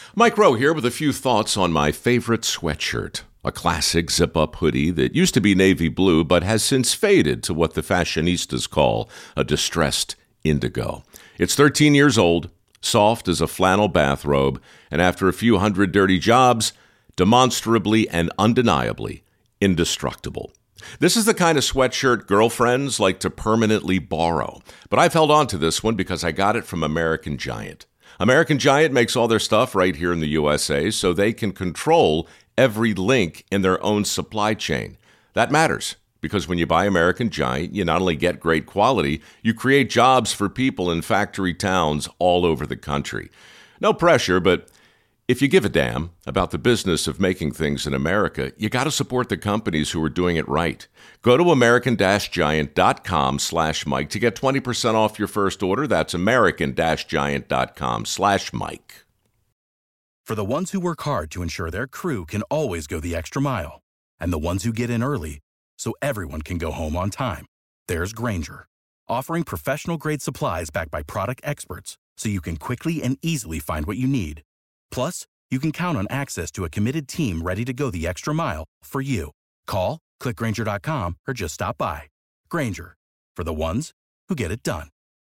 Mike Rowe here with a few thoughts on my favorite sweatshirt. A classic zip-up hoodie that used to be navy blue but has since faded to what the fashionistas call a distressed indigo. It's 13 years old, soft as a flannel bathrobe, and after a few hundred dirty jobs, demonstrably and undeniably indestructible. This is the kind of sweatshirt girlfriends like to permanently borrow. But I've held on to this one because I got it from American Giant. American Giant makes all their stuff right here in the USA so they can control every link in their own supply chain. That matters because when you buy American Giant, you not only get great quality, you create jobs for people in factory towns all over the country. No pressure, but if you give a damn about the business of making things in America, you got to support the companies who are doing it right. Go to american-giant.com/Mike to get 20% off your first order. That's american-giant.com/Mike. For the ones who work hard to ensure their crew can always go the extra mile, and the ones who get in early so everyone can go home on time, there's Grainger, offering professional-grade supplies backed by product experts so you can quickly and easily find what you need. Plus, you can count on access to a committed team ready to go the extra mile for you. Call, click Grainger.com, or just stop by. Grainger, for the ones who get it done.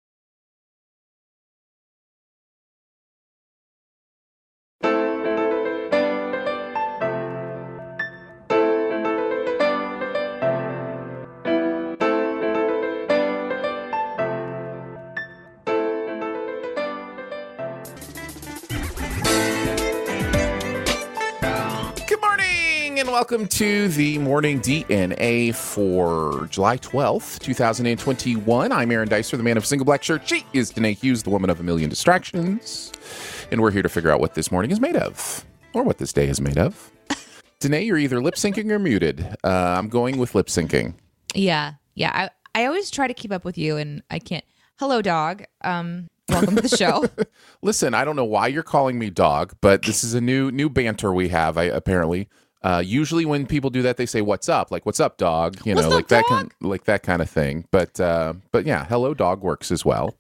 And welcome to the Morning DNA for July 12th, 2021. I'm Aaron Dicer, the man of single black shirt. She is Danae Hughes, the woman of a million distractions. And we're here to figure out what this morning is made of, or what this day is made of. Danae, you're either lip syncing or muted. I'm going with lip syncing. Yeah. I always try to keep up with you, and I can't. Hello, dog. Welcome to the show. Listen, I don't know why you're calling me dog, but this is a new banter we have, apparently. Usually when people do that, they say, "What's up?" Like, "What's up, dog?" You know, like that dog? that kind of thing. But yeah, hello, dog works as well.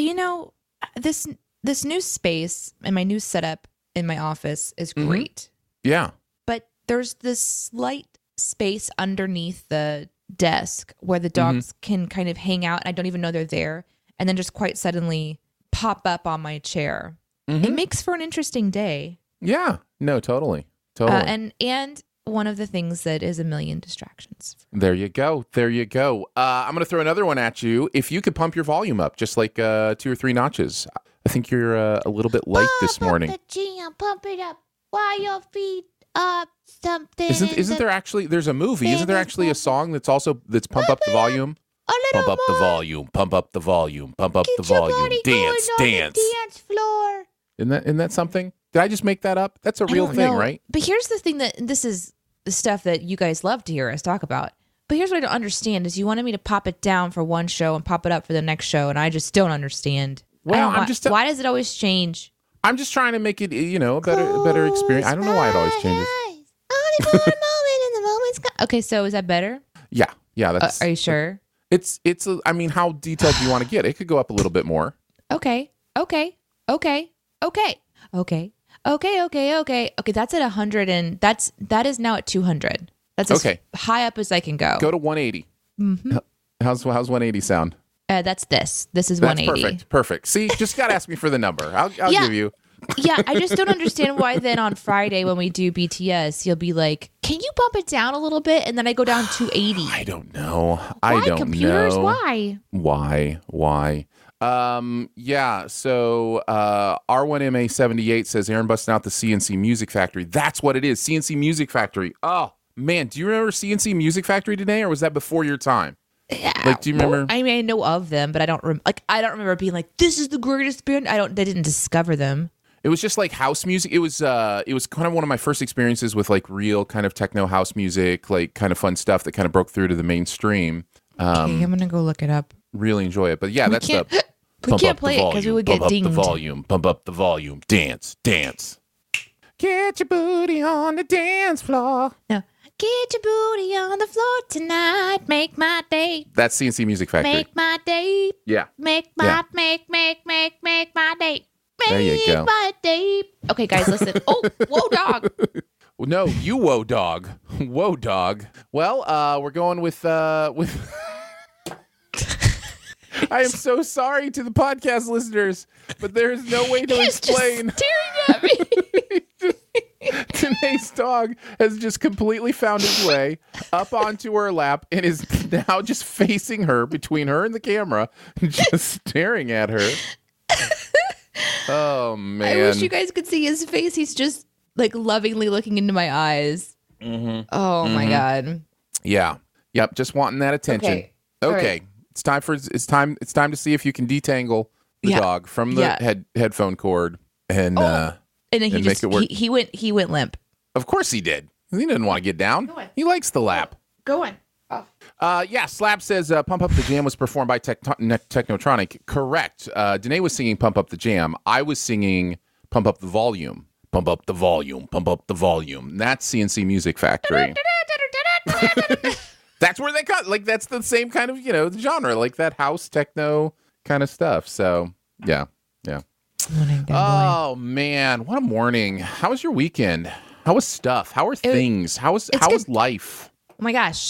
This new space and my new setup in my office is great. Yeah. But there's this slight space underneath the desk where the dogs can kind of hang out, and I don't even know they're there, and then just quite suddenly pop up on my chair. It makes for an interesting day. Yeah. No, totally. And one of the things that is a million distractions. There you go. I'm going to throw another one at you. If you could pump your volume up just like 2 or 3 notches. I think you're a little bit light this morning. Pump it up while your feet up something. Isn't there actually, there's a movie, isn't there actually a song that's pump up the volume? Pump up the volume, pump up the volume, pump up the volume. Dance. The dance floor. Isn't that something? Did I just make that up? That's a real thing, right? But here's the thing, that this is the stuff that you guys love to hear us talk about. But here's what I don't understand is you wanted me to pop it down for one show and pop it up for the next show, and I just don't understand. Well, why does it always change? I'm just trying to make it, a better experience. I don't know why it always changes. Only for a moment, and the moment's gone. Okay, so is that better? Yeah. That's. Are you sure? It's. I mean, how detailed do you want to get? It could go up a little bit more. Okay. Okay, that's at 100, and that is now at 200. That's as high up as I can go. Go to 180. Mm-hmm. How's 180 sound? That's this. This is 180. Perfect. See, just got to ask me for the number. I'll give you. Yeah, I just don't understand why then on Friday when we do BTS, you'll be like, "Can you bump it down a little bit?" And then I go down 280. I don't know. Why computers? Why? Yeah, so R1MA78 says Aaron busting out the CNC Music Factory. That's what it is, CNC Music Factory. Oh, man, do you remember CNC Music Factory today, or was that before your time? Yeah. Do you remember? I mean, I know of them, but I don't remember being like, "This is the greatest band." I didn't discover them. It was just like house music. It was kind of one of my first experiences with like real kind of techno house music, like kind of fun stuff that kind of broke through to the mainstream. Okay, I'm gonna go look it up. Really enjoy it, but yeah, we can't play it because we would get dinged. Pump up the volume, dance. Get your booty on the dance floor. No, get your booty on the floor tonight. Make my day. That's CNC Music Factory. Make my day. Yeah. Make my day. There you go. My day. Okay, guys, listen. Oh, whoa, dog. No, you whoa dog. Whoa dog. Well, we're going with I am so sorry to the podcast listeners, but there is no way to He's explain. just staring at me. Danae's dog has just completely found his way up onto her lap and is now just facing her between her and the camera, just staring at her. Oh, man. I wish you guys could see his face. He's just like lovingly looking into my eyes. Mm-hmm. Oh my God. Yeah. Yep. Just wanting that attention. Okay. Okay. All right. It's time to see if you can detangle the Yeah. dog from the headphone cord and And then he and just make it work. he went limp. Of course he did. He didn't want to get down. Go on. He likes the lap. Go on. Yeah, Slap says Pump Up the Jam was performed by Technotronic. Correct. Danae was singing Pump Up the Jam. I was singing Pump Up the Volume. Pump up the volume. Pump up the volume. That's CNC Music Factory. That's where they cut. Like, that's the same kind of, genre, like that house techno kind of stuff. So, yeah. Oh, man. What a morning. How was your weekend? How was stuff? How are things? How was life? Oh my gosh.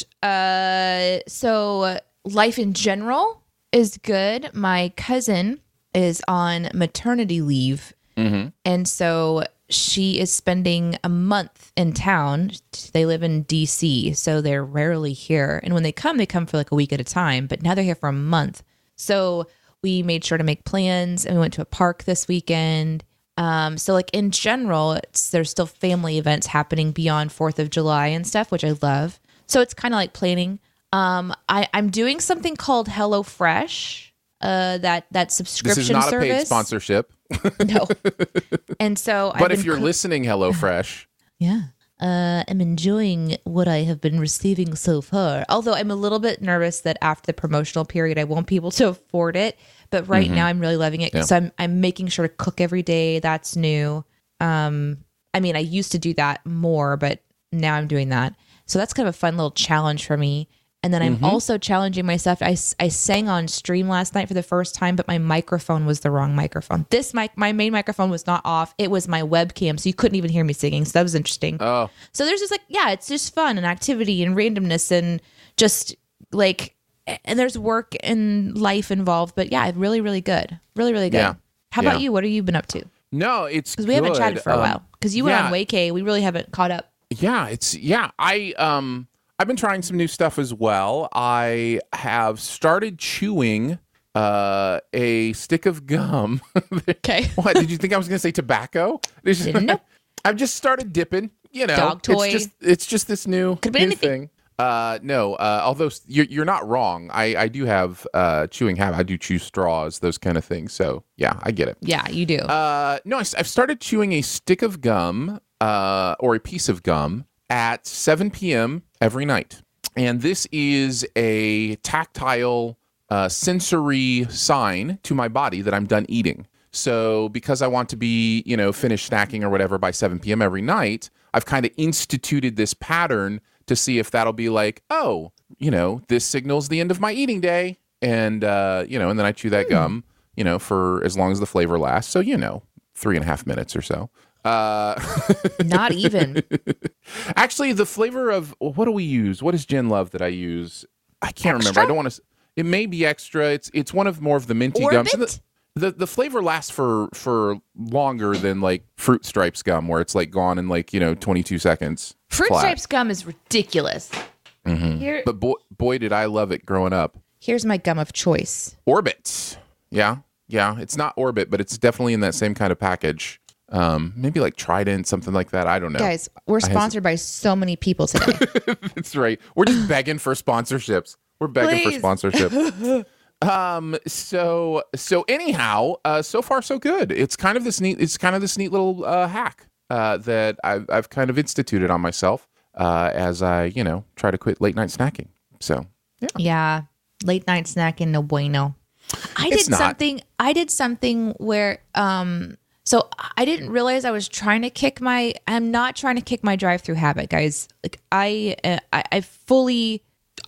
So life in general is good. My cousin is on maternity leave. Mm-hmm. And so she is spending a month in town. They live in DC, so they're rarely here. And when they come for like a week at a time, but now they're here for a month. So we made sure to make plans and we went to a park this weekend. So like in general, there's still family events happening beyond 4th of July and stuff, which I love. So it's kind of like planning. I'm doing something called HelloFresh, that subscription This is not service. a paid sponsorship. No. And so But if you're listening, HelloFresh. Yeah. I'm enjoying what I have been receiving so far. Although I'm a little bit nervous that after the promotional period, I won't be able to afford it. But right now I'm really loving it. Yeah. So I'm making sure to cook every day. That's new. I mean, I used to do that more, but now I'm doing that. So that's kind of a fun little challenge for me. And then I'm also challenging myself. I sang on stream last night for the first time, but my microphone was the wrong microphone. My main microphone was not off. It was my webcam, so you couldn't even hear me singing. So that was interesting. Oh. So there's just it's just fun and activity and randomness and just like, and there's work and life involved. But yeah, really, really good. Really, really good. Yeah. How Yeah. about you? What have you been up to? No, it's Because we haven't good. chatted for a while. Because you went yeah. on Vacay. We really haven't caught up. Yeah, I've been trying some new stuff as well. I have started chewing a stick of gum. Okay. What, did you think I was going to say tobacco? Nope. I've just started dipping, Dog toy. It's just this new Could've been anything. thing. No, although you're not wrong. I do have chewing habit. I do chew straws, those kind of things. So yeah, I get it. Yeah, you do. No, I've started chewing a stick of gum or a piece of gum at 7 p.m. every night. And this is a tactile sensory sign to my body that I'm done eating. So because I want to be, finished snacking or whatever by 7 p.m. every night, I've kind of instituted this pattern to see if that'll be like, oh, this signals the end of my eating day. And, and then I chew that gum, for as long as the flavor lasts. So, 3.5 minutes or so. Not even. Actually, the flavor of what do we use? What does Jen love that I use? I can't remember. Extra? I don't want to. It may be extra. It's one of more of the minty Orbit? gums. The flavor lasts for longer than like Fruit Stripes gum, where it's like gone in like 22 seconds. Fruit flat. Stripes gum is ridiculous. Here, But boy, did I love it growing up. here's my gum of choice. Orbit. Yeah. It's not Orbit, but it's definitely in that same kind of package. Maybe like Trident, something like that. I don't know. Guys, we're sponsored by so many people today. That's right. We're just begging for sponsorships. We're begging Please. for sponsorship. So anyhow, so far so good. It's kind of this neat little hack that I've kind of instituted on myself as I try to quit late night snacking. So Yeah. Late night snacking, no bueno. I It's did not. something where so I didn't realize I was trying to kick I'm not trying to kick my drive-through habit, guys. Like I fully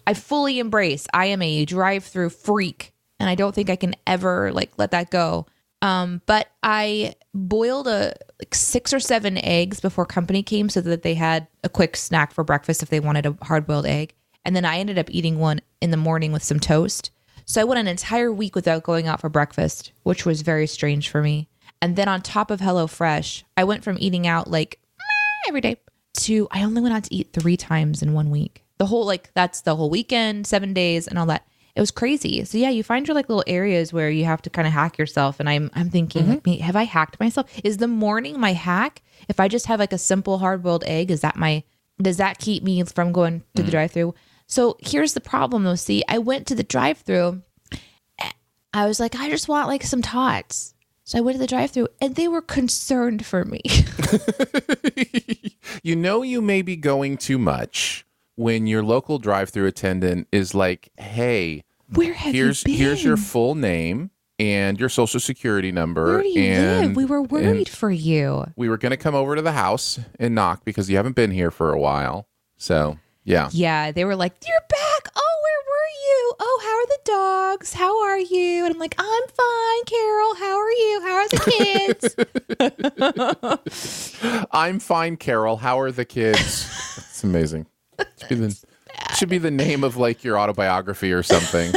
embrace I am a drive-through freak and I don't think I can ever like let that go. But I boiled like 6 or 7 eggs before company came so that they had a quick snack for breakfast if they wanted a hard-boiled egg. And then I ended up eating one in the morning with some toast. So I went an entire week without going out for breakfast, which was very strange for me. And then on top of HelloFresh, I went from eating out like every day to I only went out to eat 3 times in 1 week. That's the whole weekend, 7 days and all that. It was crazy. So yeah, you find your like little areas where you have to kind of hack yourself. And I'm thinking, like, have I hacked myself? Is the morning my hack? If I just have like a simple hard-boiled egg, does that keep me from going to the drive-thru? So here's the problem though. See, I went to the drive-thru. I was like, I just want like some tots. So I went to the drive-thru and they were concerned for me. You know you may be going too much when your local drive-thru attendant is like, hey, Where have you been? Here's your full name and your social security number. Where do you live? We were worried for you. We were going to come over to the house and knock because you haven't been here for a while. So, yeah. Yeah, they were like, you're back. Oh, where were you? Oh, how are the dogs? How are you? And I'm like, I'm fine, Carol. How are you? How are the kids? I'm fine, Carol. How are the kids? It's amazing. Should be the name of like your autobiography or something.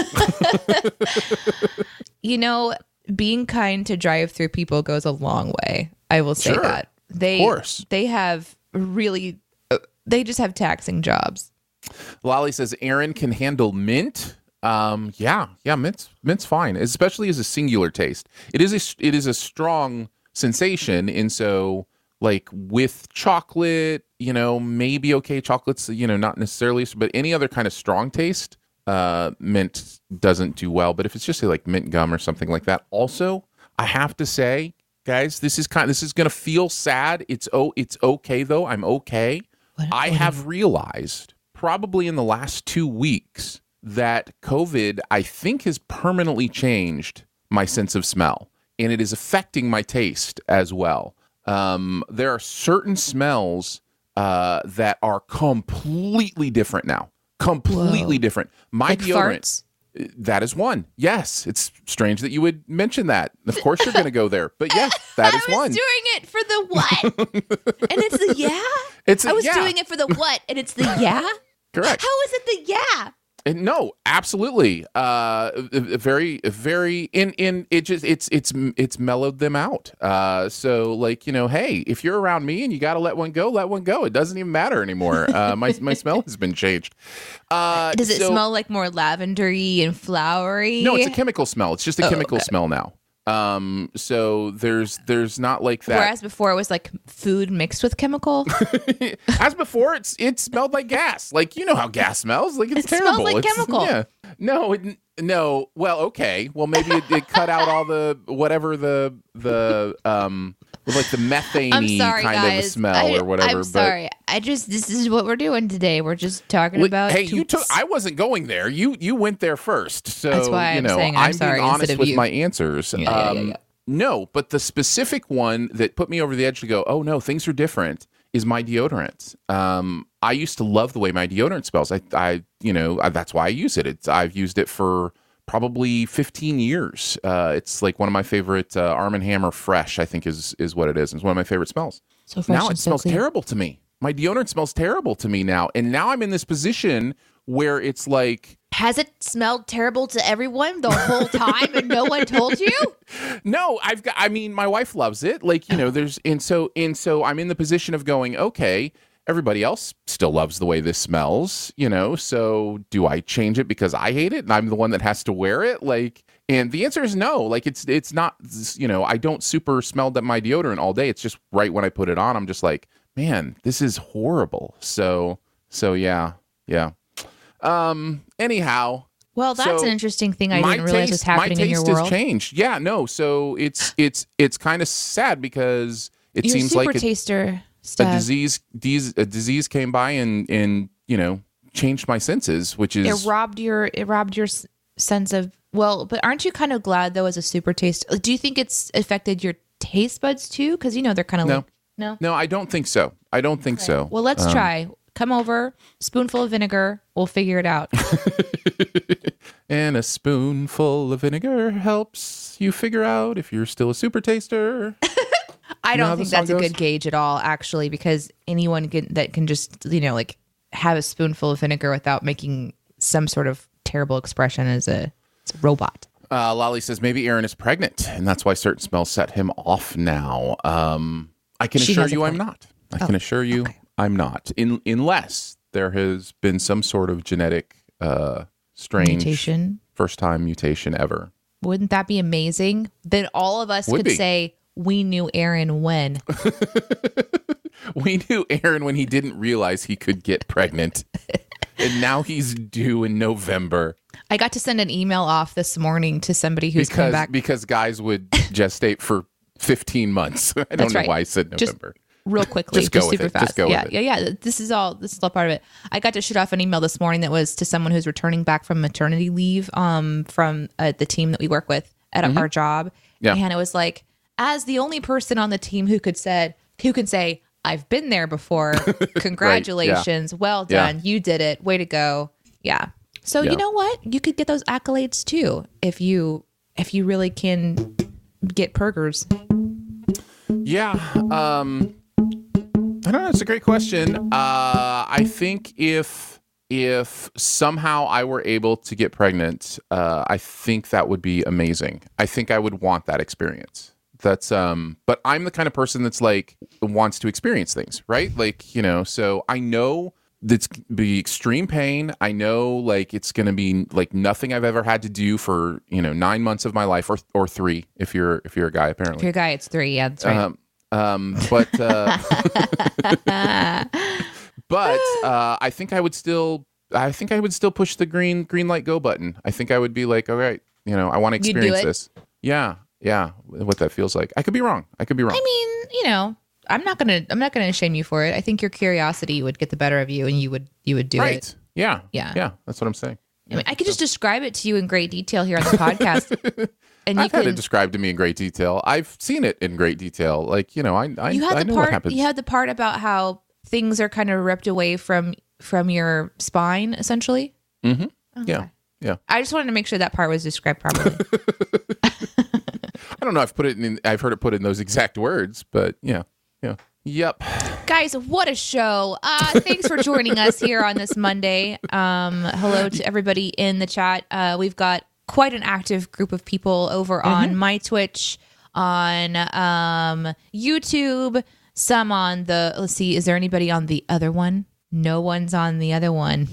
You know, being kind to drive-through people goes a long way. I will say that. Of course. They have really, they just have taxing jobs. Lolly says Aaron can handle mint. Yeah, mint's fine, especially as a singular taste. It is a strong sensation, and so like with chocolate, you know, maybe okay, chocolate's, you know, not necessarily, but any other kind of strong taste, mint doesn't do well. But if it's just say like mint gum or something like that, also I have to say, guys, this is gonna feel sad. It's okay though. I'm okay. I have realized probably in the last 2 weeks that COVID, I think, has permanently changed my sense of smell, and it is affecting my taste as well. There are certain smells that are completely different now. Completely different. My like deodorant. Farts? That is one. Yes. It's strange that you would mention that. Of course you're going to go there. But yes, that is I was one. doing it for the what? And it's the yeah? I was doing it for the what? And it's the yeah? Correct. How is it the yeah? And no, absolutely. Very, very. It's mellowed them out. So like, you know, hey, if you're around me and you got to let one go, let one go. It doesn't even matter anymore. My smell has been changed. Does it smell like more lavendery and flowery? No, it's a chemical smell. It's just a chemical smell now. So there's not like that. Whereas before it was like food mixed with chemical. As before, it smelled like gas. Like, you know how gas smells. Like it's It terrible. smells like chemical. Yeah. No. Well, okay. Well, maybe it cut out all the whatever the like the methane I'm sorry, kind guys. of a smell or whatever. I'm sorry. This is what we're doing today. We're just talking about. Hey, I wasn't going there. You went there first. So That's why I'm saying I'm sorry being honest instead of with you. my answers. Yeah. No, but the specific one that put me over the edge to go, oh no, things are different, is my deodorant. I used to love the way my deodorant smells. That's why I use it. I've used it for probably 15 years. It's like one of my favorite, Arm & Hammer Fresh, I think is what it is. It's one of my favorite smells. So fresh Now and it smells clean. terrible to me. My deodorant smells terrible to me now. And now I'm in this position where it's like, Has it smelled terrible to everyone the whole time and no one told you? no, my wife loves it. Like, you know, so I'm in the position of going, okay, everybody else still loves the way this smells, you know, so do I change it because I hate it and I'm the one that has to wear it? Like, and the answer is no. Like, it's not, you know, I don't super smell my deodorant all day. It's just right when I put it on, I'm just like, man, this is horrible. So yeah. Anyhow. Well, that's So, an interesting thing I didn't realize was happening in your My taste world. has changed. Yeah, no. So it's kind of sad because it Your seems super like taster a stuff. disease came by and you know, changed my senses, which is It robbed your sense of, well, but aren't you kind of glad though as a super taster? Do you think it's affected your taste buds too? Because you know they're kind of No. like no. No, I don't think so. I don't think so. Well, let's try. come over, spoonful of vinegar, we'll figure it out. And a spoonful of vinegar helps you figure out if you're still a super taster. I You know how don't the think that's song a goes? good gauge at all, actually, because anyone that can just, like have a spoonful of vinegar without making some sort of terrible expression is a robot. Lolly says maybe Aaron is pregnant, and that's why certain smells set him off now. I can She assure has a you I'm point. not. I can assure you I'm not. Unless there has been some sort of genetic strange Mutation. first-time mutation ever. Wouldn't that be amazing? Then all of us Would could be. say we knew Aaron when. We knew Aaron when he didn't realize he could get pregnant. And now he's due in November I got to send an email off this morning to somebody who's come back. because guys would gestate for 15 months. I don't That's know right. why I said Just November. real quickly, Just go with super it. fast. Just go with yeah, it. yeah. This is all part of it. I got to shoot off an email this morning that was to someone who's returning back from maternity leave from the team that we work with at our job. Yeah. And it was like, as the only person on the team who can say, I've been there before. Congratulations. Well Yeah. done. You did it. Way to go. Yeah. So Yeah. you know what? You could get those accolades too if you really can get pergers. Yeah. I don't know. It's a great question. I think if somehow I were able to get pregnant, I think that would be amazing. I think I would want that experience. That's but I'm the kind of person that's like wants to experience things, right? Like, so I know that's be extreme pain. I know like it's going to be like nothing I've ever had to do for, 9 months of my life or 3 if you're a guy apparently. If you're a guy, it's 3. Yeah, that's right. But I think I would still push the green light go button. I think I would be like, all right, I want to You'd do experience it? this. Yeah, what that feels like. I could be wrong. I mean, I'm not gonna shame you for it. I think your curiosity would get the better of you, and you would do Right. it. Yeah. Yeah. Yeah. That's what I'm saying. I mean, I could just describe it to you in great detail here on the podcast, and you I've had it can. described to me in great detail. I've seen it in great detail. Like, I You had I the know what part. happens. You had the part about how things are kind of ripped away from your spine, essentially. Mm-hmm. Okay. Yeah. Yeah. I just wanted to make sure that part was described properly. I don't know. I've heard it put in those exact words, but yeah. Yeah. Yep. Guys, what a show. Thanks for joining us here on this Monday. Hello to everybody in the chat. We've got quite an active group of people over on my Twitch, on YouTube, some on let's see, is there anybody on the other one? No one's on the other one.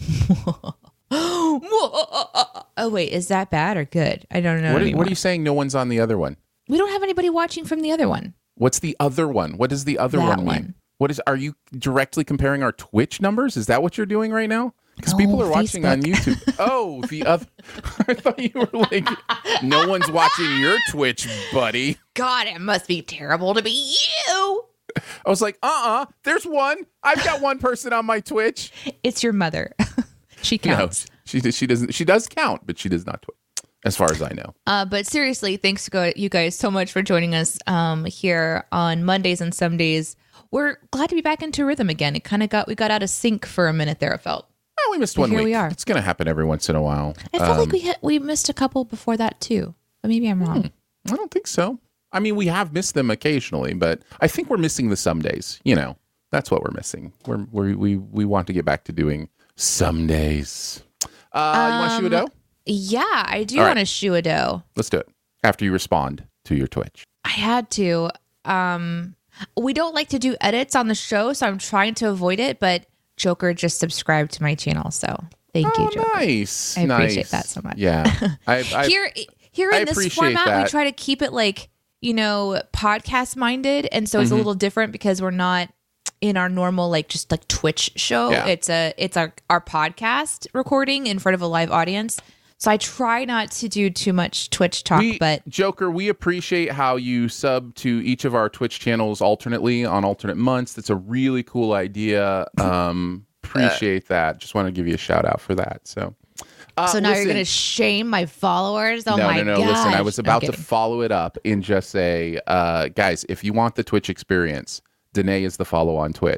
Oh, wait, is that bad or good? I don't know. What anymore. are you saying? No one's on the other one. We don't have anybody watching from the other one. What's the other one? What does the other That one mean? one. Are you directly comparing our Twitch numbers? Is that what you're doing right now? Because people are watching on YouTube. Oh, the other. I thought you were like, no one's watching your Twitch, buddy. God, it must be terrible to be you. I was like, there's one. I've got one person on my Twitch. It's your mother. She counts. No, she doesn't. She does count, but she does not Twitch, as far as I know. But seriously, thanks to you guys so much for joining us here on Mondays and some days. We're glad to be back into rhythm again. We got out of sync for a minute there, it felt. Oh, we missed But one here week. we are. It's going to happen every once in a while. I felt like we missed a couple before that too. But maybe I'm wrong. I don't think so. I mean, we have missed them occasionally, but I think we're missing the some days. That's what we're missing. We want to get back to doing some days. You want to shoe a dough? Yeah, I do All right. want to shoe a dough. Let's do it after you respond to your Twitch. I had to. We don't like to do edits on the show, so I'm trying to avoid it, but Joker just subscribed to my channel, so thank you, Joker. Nice. I appreciate that so much. Yeah. Here I in this appreciate format, that. we try to keep it like, podcast minded. And so it's a little different because we're not in our normal, just like Twitch show. Yeah. It's our podcast recording in front of a live audience. So I try not to do too much Twitch talk, but Joker, we appreciate how you sub to each of our Twitch channels alternately on alternate months. That's a really cool idea. Appreciate that. Just want to give you a shout out for that. So now you're listen. going to shame my followers. Oh my No. God. Listen, I was about to kidding. follow it up and just say, guys, if you want the Twitch experience, Danae is the follow on Twitch.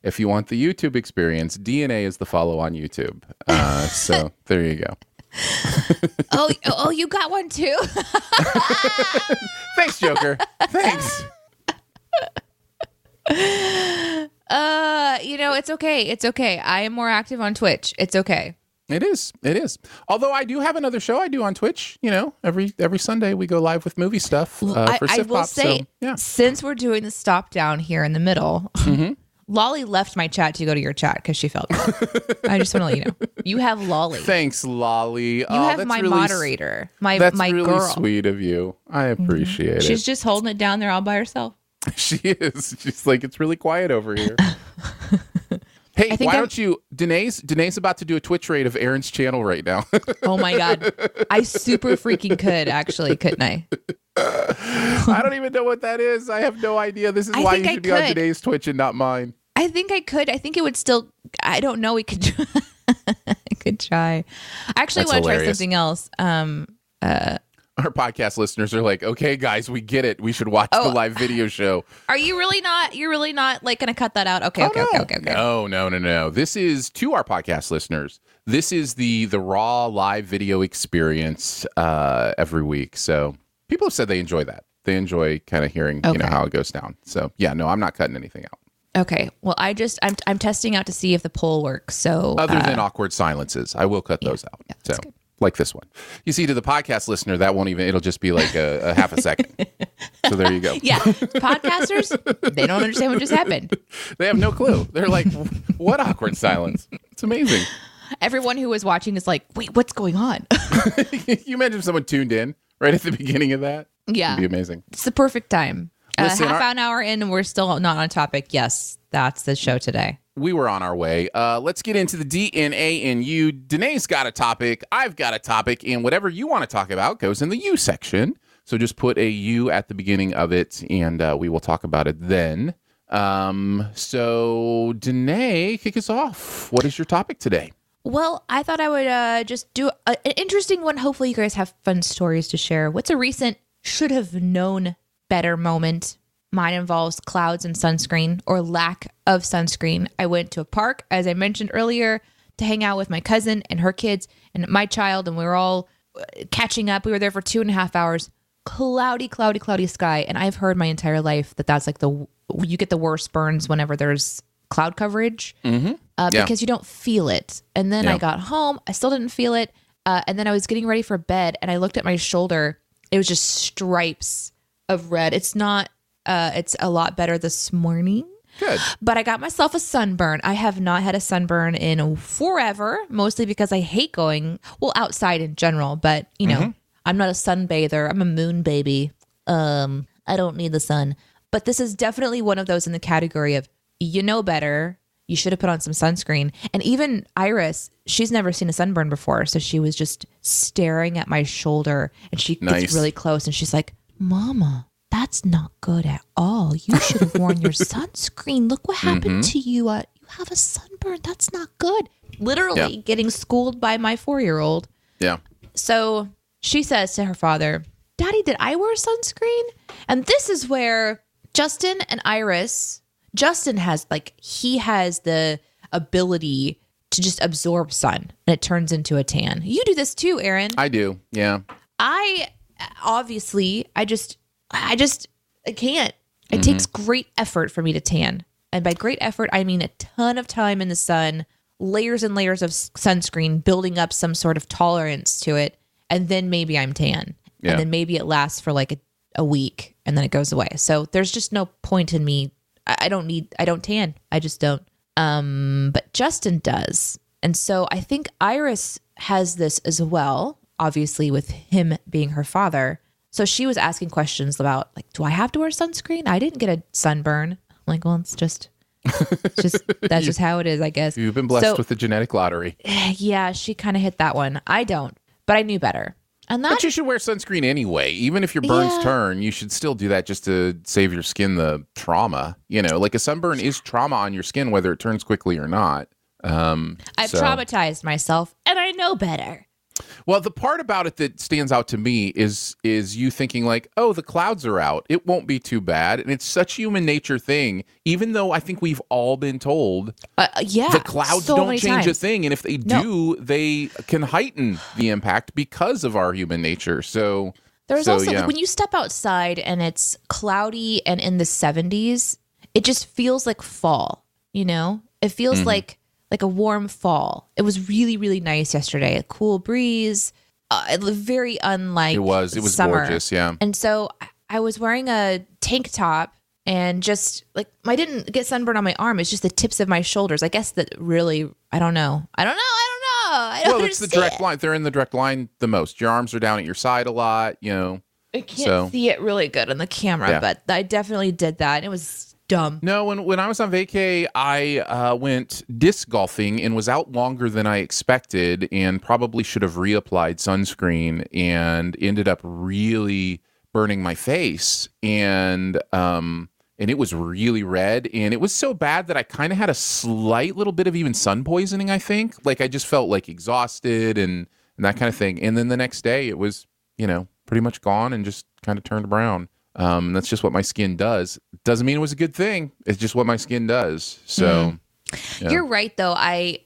If you want the YouTube experience, DNA is the follow on YouTube. So there you go. Oh, you got one too? Thanks, Joker. Thanks. It's okay. It's okay. I am more active on Twitch. It's okay. It is. Although I do have another show I do on Twitch. Every Sunday we go live with movie stuff for I Sif will Pop. say, So, yeah. since we're doing the stop down here in the middle, Lolly left my chat to go to your chat because she felt bad. I just want to let you know. You have Lolly. Thanks, Lolly. You have my moderator, my That's my really girl. sweet of you. I appreciate it. She's just holding it down there all by herself. She is. She's like, it's really quiet over here. Hey, why don't you? Danae's about to do a Twitch raid of Aaron's channel right now. Oh my God. I super freaking could, actually, couldn't I? I don't even know what that is. I have no idea. This is why you should be on Danae's Twitch and not mine. I think I could. I think it would still. I don't know. We could. I could try. I actually want to try something else. Our podcast listeners are like, okay, guys, we get it. We should watch the live video show. Are you really not? You're really not like going to cut that out? Okay. No. This is to our podcast listeners. This is the raw live video experience every week. So people have said they enjoy that. They enjoy kind of hearing how it goes down. So yeah, no, I'm not cutting anything out. Okay. Well, I'm testing out to see if the poll works. So other than awkward silences, I will cut those out. Yeah, so. Good. Like this one. You see, to the podcast listener, that won't even, it'll just be like a half a second. So there you go. Yeah. Podcasters, they don't understand what just happened. They have no clue. They're like, what awkward silence? It's amazing. Everyone who was watching is like, wait, what's going on? You imagine if someone tuned in right at the beginning of that? Yeah. It'd be amazing. It's the perfect time. Listen, half an hour in and we're still not on topic. Yes, that's the show today. We were on our way. Let's get into the DNA in you. Danae's got a topic. I've got a topic. And whatever you want to talk about goes in the you section. So just put a you at the beginning of it, and we will talk about it then. So, Danae, kick us off. What is your topic today? Well, I thought I would just do an interesting one. Hopefully you guys have fun stories to share. What's a recent should have known better moment? Mine involves clouds and sunscreen, or lack of sunscreen. I went to a park, as I mentioned earlier, to hang out with my cousin and her kids and my child, and we were all catching up. We were there for 2.5 hours. Cloudy sky. And I've heard my entire life that that's like you get the worst burns whenever there's cloud coverage because you don't feel it. And then I got home. I still didn't feel it. And then I was getting ready for bed, and I looked at my shoulder. It was just stripes of red. It's not. It's a lot better this morning. Good. But I got myself a sunburn. I have not had a sunburn in forever, mostly because I hate going, outside in general. But, I'm not a sunbather. I'm a moon baby. I don't need the sun. But this is definitely one of those in the category of, better. You should have put on some sunscreen. And even Iris, she's never seen a sunburn before. So she was just staring at my shoulder, and she gets really close, and she's like, Mama, that's not good at all. You should have worn your sunscreen. Look what happened to you. You have a sunburn. That's not good. Literally getting schooled by my 4-year-old. Yeah. So she says to her father, Daddy, did I wear sunscreen? And this is where Justin and Iris, Justin has he has the ability to just absorb sun, and it turns into a tan. You do this too, Aaron. I do. Yeah. I can't. It takes great effort for me to tan. And by great effort, I mean a ton of time in the sun, layers and layers of sunscreen, building up some sort of tolerance to it. And then maybe I'm tan. Yeah. And then maybe it lasts for a week, and then it goes away. So there's just no point in me. I don't tan. I just don't. But Justin does. And so I think Iris has this as well, obviously with him being her father. So she was asking questions about do I have to wear sunscreen? I didn't get a sunburn. I'm like, well, it's just that's just how it is, I guess. You've been blessed with the genetic lottery. Yeah, she kind of hit that one. I don't, but I knew better. But you should wear sunscreen anyway. Even if your burns turn, you should still do that just to save your skin the trauma. A sunburn is trauma on your skin, whether it turns quickly or not. I've traumatized myself, and I know better. Well, the part about it that stands out to me is you thinking like, oh, the clouds are out. It won't be too bad. And it's such a human nature thing, even though I think we've all been told the clouds so don't many change times. a thing. And if they do, they can heighten the impact because of our human nature. So There's also, like, when you step outside and it's cloudy and in the 70s, it just feels like fall, you know? It feels like a warm fall. It was really, really nice yesterday. A cool breeze. It was very unlike it was summer. gorgeous, yeah. And so I was wearing a tank top and just like, I didn't get sunburn on my arm. It's just the tips of my shoulders. I guess that really, I don't know. I don't Well, it's the direct line. They're in the direct line the most. Your arms are down at your side a lot, you know. I can't see it really good on the camera, but I definitely did that. It was dumb. No, when I was on vacay, I went disc golfing and was out longer than I expected, and probably should have reapplied sunscreen, and ended up really burning my face, and it was really red, and it was so bad that I kind of had a slight little bit of even sun poisoning, I think. Like, I just felt like exhausted and that kind of thing. And then the next day it was, you know, pretty much gone and just kind of turned brown. That's just what my skin does. Doesn't mean it was a good thing. It's just what my skin does. So yeah. You're right, though.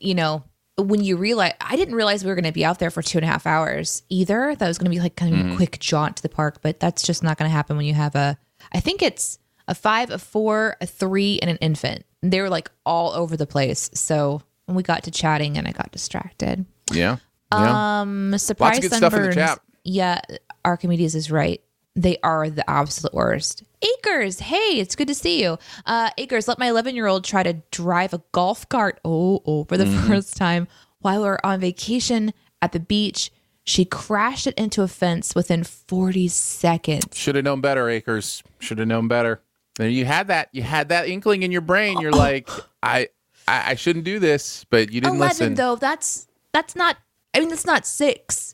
When you realize, I didn't realize we were going to be out there for 2.5 hours either. That was going to be like kind of a quick jaunt to the park, but that's just not going to happen when you have I think it's a 5, a 4, a 3, and an infant. They were like all over the place. So when we got to chatting and I got distracted. Yeah. Surprise Lots of good stuff in the sunburns. chat. Yeah, Archimedes is right. They are the absolute worst. Acres, hey, it's good to see you. Acres, let my 11-year-old try to drive a golf cart for the first time while we were on vacation at the beach. She crashed it into a fence within 40 seconds. Should have known better, Akers. Should have known better. And you had that inkling in your brain. You're like, I shouldn't do this, but you didn't 11, listen. though, that's not, I mean, that's not 6.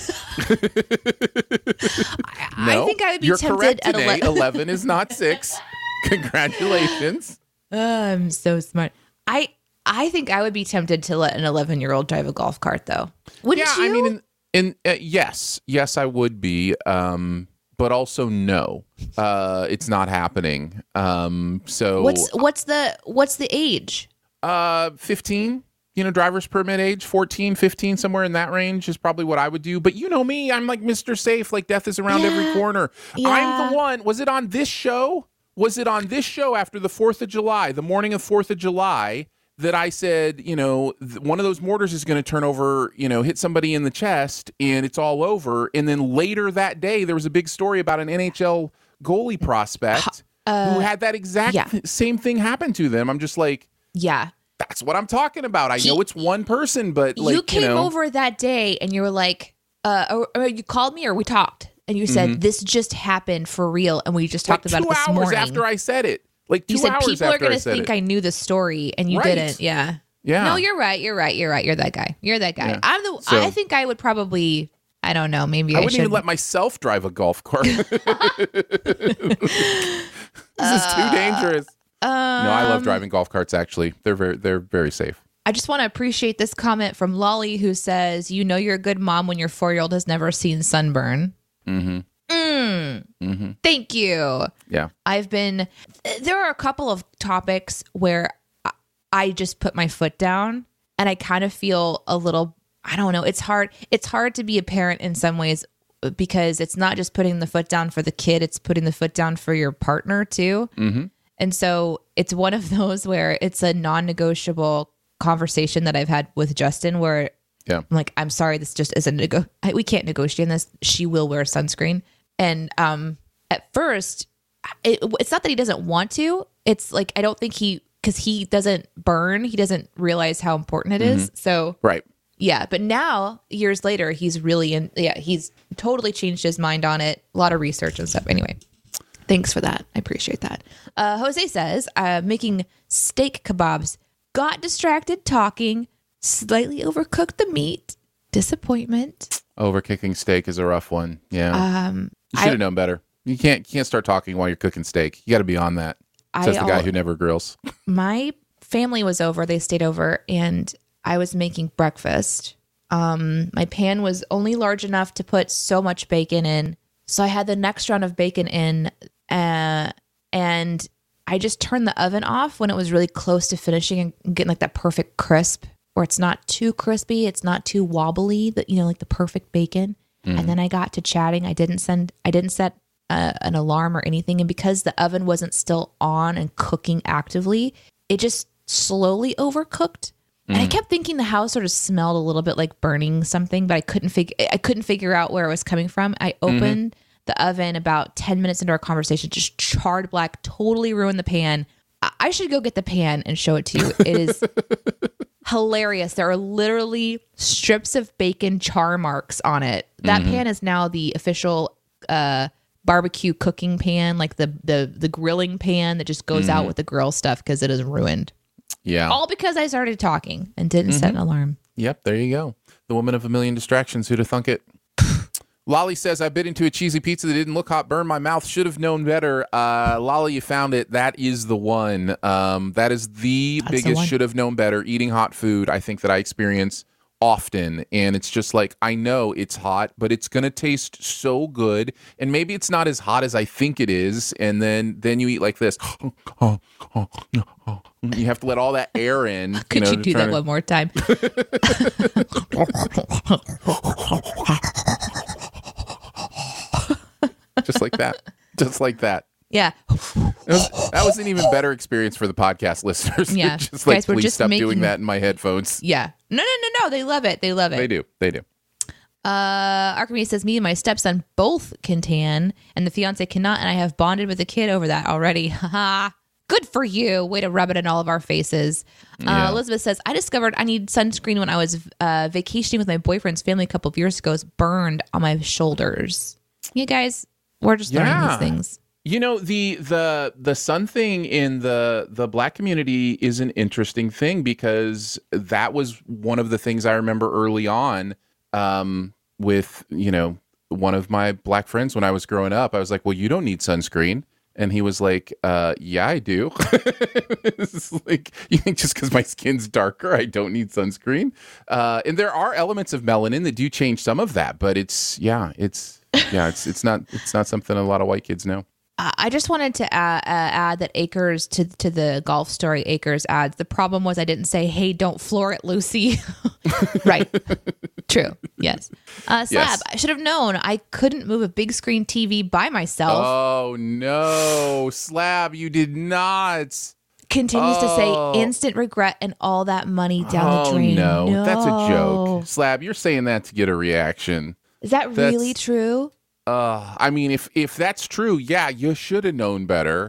I think I would be you're tempted correct at today. 11. 11 is not 6. Congratulations. I'm so smart. I think I would be tempted to let an 11-year-old drive a golf cart, though. Wouldn't you? I mean, yes, I would be, but also no, it's not happening. So what's the age? 15. You know, driver's permit age, 14, 15, somewhere in that range is probably what I would do. But you know me, I'm like Mr. Safe, like death is around every corner. Yeah. I'm the one. Was it on this show? Was it on this show after the 4th of July, the morning of 4th of July, that I said, you know, one of those mortars is going to turn over, you know, hit somebody in the chest and it's all over. And then later that day, there was a big story about an NHL goalie prospect who had that exact same thing happen to them. I'm just like, yeah. That's what I'm talking about. I know it's one person, but like, you came over that day and you were like, or you called me or we talked and you said, this just happened for real. And we just talked about it this morning. 2 hours after I said it. Like 2 you said, hours people are going to think I knew the story and you Right. didn't. Yeah. Yeah. No, you're right. You're that guy. Yeah. I think I would probably, I don't know, maybe I I wouldn't should. even let myself drive a golf cart. This is too dangerous. No, I love driving golf carts, actually. They're very safe. I just want to appreciate this comment from Lolly who says, you know you're a good mom when your 4-year-old has never seen sunburn. Thank you. Yeah. There are a couple of topics where I just put my foot down and I kind of feel a little, I don't know, it's hard to be a parent in some ways because it's not just putting the foot down for the kid, it's putting the foot down for your partner too. Mm-hmm. And so it's one of those where it's a non-negotiable conversation that I've had with Justin where I'm like, I'm sorry, this just isn't we can't negotiate on this. She will wear sunscreen. And at first, it's not that he doesn't want to. It's like, I don't think because he doesn't burn, he doesn't realize how important it is. So, Right. yeah. But now, years later, he's really he's totally changed his mind on it. A lot of research and stuff. Anyway, thanks for that. I appreciate that. Jose says, making steak kebabs. Got distracted talking. Slightly overcooked the meat. Disappointment. Overcooking steak is a rough one. Yeah. You should have known better. You can't start talking while you're cooking steak. You got to be on that. Says the guy who never grills. My family was over. They stayed over, and I was making breakfast. My pan was only large enough to put so much bacon in. So I had the next round of bacon in, and I just turned the oven off when it was really close to finishing and getting like that perfect crisp, where it's not too crispy, it's not too wobbly, that like the perfect bacon. And then I got to chatting. I didn't set an alarm or anything, and because the oven wasn't still on and cooking actively, it just slowly overcooked. And I kept thinking the house sort of smelled a little bit like burning something, but I couldn't figure out where it was coming from. I opened the oven about 10 minutes into our conversation, just charred black, totally ruined the pan. I should go get the pan and show it to you. It is hilarious. There are literally strips of bacon char marks on it. That pan is now the official barbecue cooking pan, like the grilling pan that just goes out with the grill stuff because it is ruined. Yeah. All because I started talking and didn't set an alarm. Yep, there you go. The woman of a million distractions. Who'd have thunk it? Lolly says, I bit into a cheesy pizza that didn't look hot, burned my mouth, should have known better. Lolly, you found it. That is the one. That is the biggest should have known better eating hot food I think that I experience often. And it's just like, I know it's hot, but it's going to taste so good. And maybe it's not as hot as I think it is. And then you eat like this. You have to let all that air in. Could you do that one more time? Just like that. Just like that. Yeah. That was an even better experience for the podcast listeners. Yeah. Just like, guys, we're please just stop doing that in my headphones. Yeah. No. They love it. They love it. They do. Archimedes says, me and my stepson both can tan, and the fiance cannot, and I have bonded with the kid over that already. Haha. Good for you. Way to rub it in all of our faces. Yeah. Elizabeth says, I discovered I need sunscreen when I was vacationing with my boyfriend's family a couple of years ago. It's burned on my shoulders. You guys, we're just learning these things. The sun thing in the Black community is an interesting thing, because that was one of the things I remember early on with, one of my Black friends when I was growing up. I was like, well, you don't need sunscreen. And he was like, yeah, I do. It's like, you think just because my skin's darker, I don't need sunscreen? And there are elements of melanin that do change some of that, but it's not something a lot of white kids know. I just wanted to add that Acres to the golf story. Acres adds, the problem was I didn't say, hey, don't floor it, Lucy. Right. True. Yes. Slab, yes. I should have known I couldn't move a big screen TV by myself. Oh, no. Slab, you did not. Continues to say instant regret and all that money down the drain. No, that's a joke. Slab, you're saying that to get a reaction. Is that really true? I mean, if that's true, yeah, you should have known better.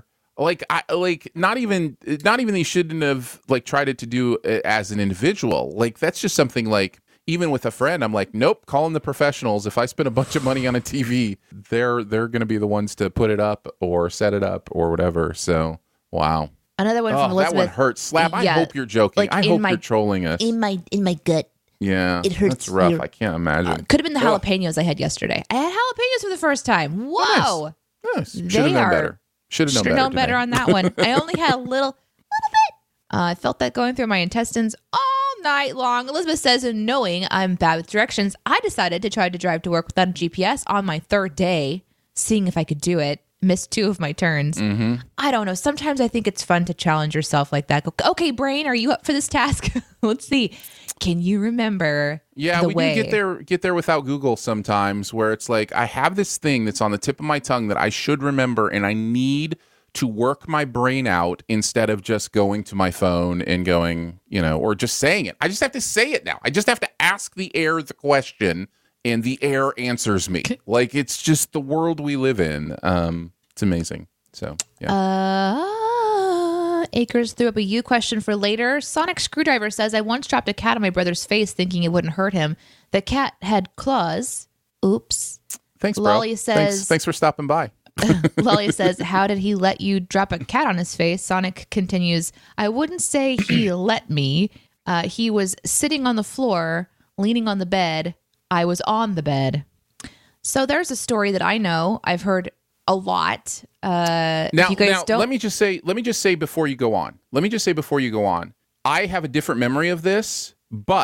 Not even you shouldn't have tried it to do it as an individual. That's just something even with a friend, I'm like, nope, call in the professionals. If I spend a bunch of money on a TV, they're going to be the ones to put it up or set it up or whatever. So, wow. Another one from Elizabeth. That one hurts. Slab, I hope you're joking. I hope you're trolling us. In my gut. Yeah, it hurts. That's rough. I can't imagine. Could have been the jalapenos I had yesterday. I had jalapenos for the first time. Whoa. Nice. Should have known better. Should have known better on that one. I only had a little bit. I felt that going through my intestines all night long. Elizabeth says, knowing I'm bad with directions, I decided to try to drive to work without a GPS on my third day, seeing if I could do it. Missed 2 of my turns. Mm-hmm. I don't know. Sometimes I think it's fun to challenge yourself like that. Go, okay, brain, are you up for this task? Let's see. Can you remember? Yeah, we do get there without Google sometimes, where it's like I have this thing that's on the tip of my tongue that I should remember, and I need to work my brain out instead of just going to my phone and going, or just saying it. I just have to say it now. I just have to ask the air the question, and the air answers me. It's just the world we live in. It's amazing. So, yeah. Acres threw up a you question for later. Sonic Screwdriver says, I once dropped a cat on my brother's face thinking it wouldn't hurt him. The cat had claws. Oops. Thanks, bro. Lolly says, Thanks for stopping by. Lolly says, how did he let you drop a cat on his face? Sonic continues, I wouldn't say he let me. He was sitting on the floor, leaning on the bed. I was on the bed. So there's a story that I know. I've heard a lot. Now, let me just say before you go on. I have a different memory of this, but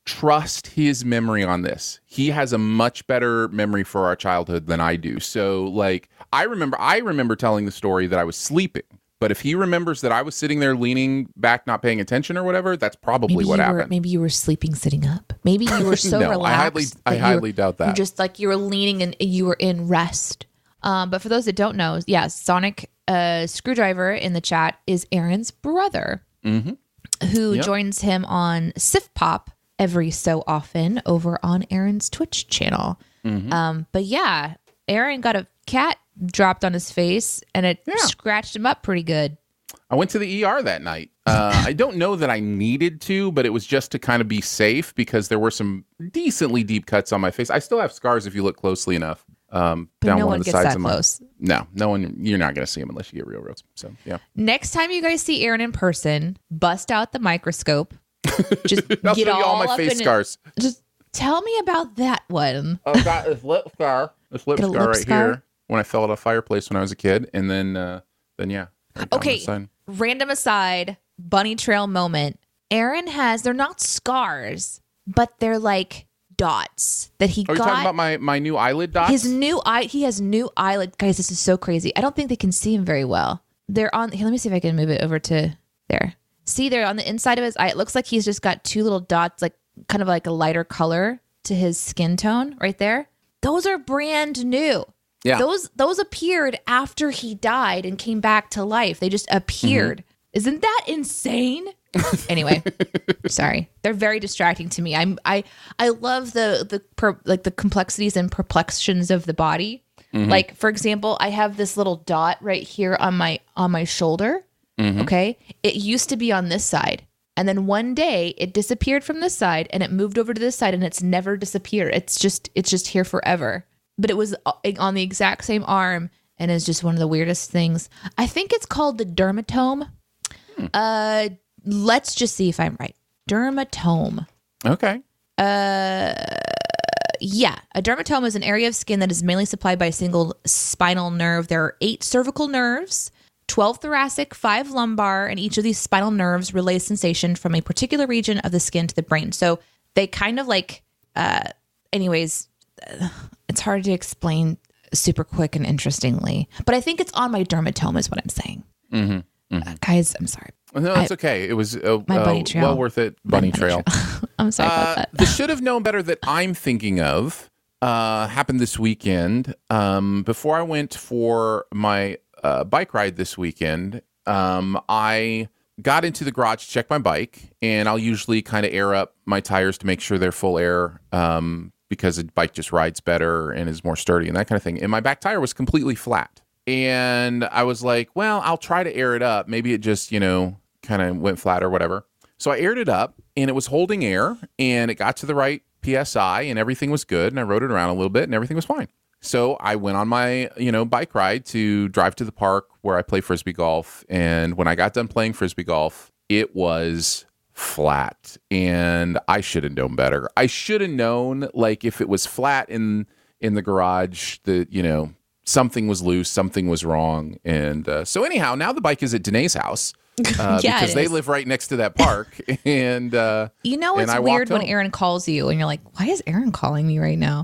trust his memory on this. He has a much better memory for our childhood than I do. So, like, I remember telling the story that I was sleeping. But if he remembers that I was sitting there leaning back, not paying attention or whatever, that's probably what happened. Maybe you were sleeping sitting up. Maybe you were so No, relaxed. I highly doubt that. You just like you were leaning and you were in rest. But for those that don't know, Sonic Screwdriver in the chat is Aaron's brother, who joins him on Sif Pop every so often over on Aaron's Twitch channel. But yeah, Aaron got a cat dropped on his face and it scratched him up pretty good. I went to the ER that night. I don't know that I needed to, but it was just to kind of be safe because there were some decently deep cuts on my face. I still have scars if you look closely enough. But down no one one of the gets sides that of close. No one. You're not going to see them unless you get real roads. So yeah. Next time you guys see Aaron in person, bust out the microscope. Just I'll get show you all my up face in it. scars. Just tell me about that one. I've got this lip scar. This lip Get a scar lip right scar? here when I fell at a fireplace when I was a kid, and then yeah. right down Okay, the side. random aside, bunny trail moment. Aaron they're not scars, but they're like dots that he Are you got. talking about my new eyelid dots? He has new eyelid. Guys, this is so crazy. I don't think they can see him very well. They're on here. Let me see if I can move it over to there. See, they're on the inside of his eye. It looks like he's just got two little dots, like kind of like a lighter color to his skin tone right there. Those are brand new. Yeah. Those appeared after he died and came back to life. They just appeared. Isn't that insane? Anyway, sorry. They're very distracting to me. I love the complexities and perplexions of the body. Like, for example, I have this little dot right here on my shoulder. Okay. It used to be on this side. And then one day it disappeared from this side and it moved over to this side and it's never disappeared. It's just here forever. But it was on the exact same arm and is just one of the weirdest things. I think it's called the dermatome. Let's just see if I'm right. Dermatome. Okay. Yeah, a dermatome is an area of skin that is mainly supplied by a single spinal nerve. There are 8 cervical nerves, 12 thoracic, 5 lumbar, and each of these spinal nerves relays sensation from a particular region of the skin to the brain. So they kind of like, anyways, it's hard to explain super quick and interestingly, but I think it's on my dermatome is what I'm saying. Guys, I'm sorry. No, it's okay. It was my bunny trail. well worth it. Bunny trail. I'm sorry about that. The should have known better that I'm thinking of happened this weekend. Before I went for my bike ride this weekend, I got into the garage to check my bike, and I'll usually kind of air up my tires to make sure they're full air because the bike just rides better and is more sturdy and that kind of thing. And my back tire was completely flat. And I was like, well, I'll try to air it up. Maybe it just, kind of went flat or whatever. So I aired it up and it was holding air and it got to the right PSI and everything was good. And I rode it around a little bit and everything was fine. So I went on my, bike ride to drive to the park where I play Frisbee golf. And when I got done playing Frisbee golf, it was flat and I should have known better. I should have known, like, if it was flat in the garage that, something was loose, something was wrong. And so anyhow, now the bike is at Danae's house because they live right next to that park. And it's weird when Aaron calls you and you're like, why is Aaron calling me right now?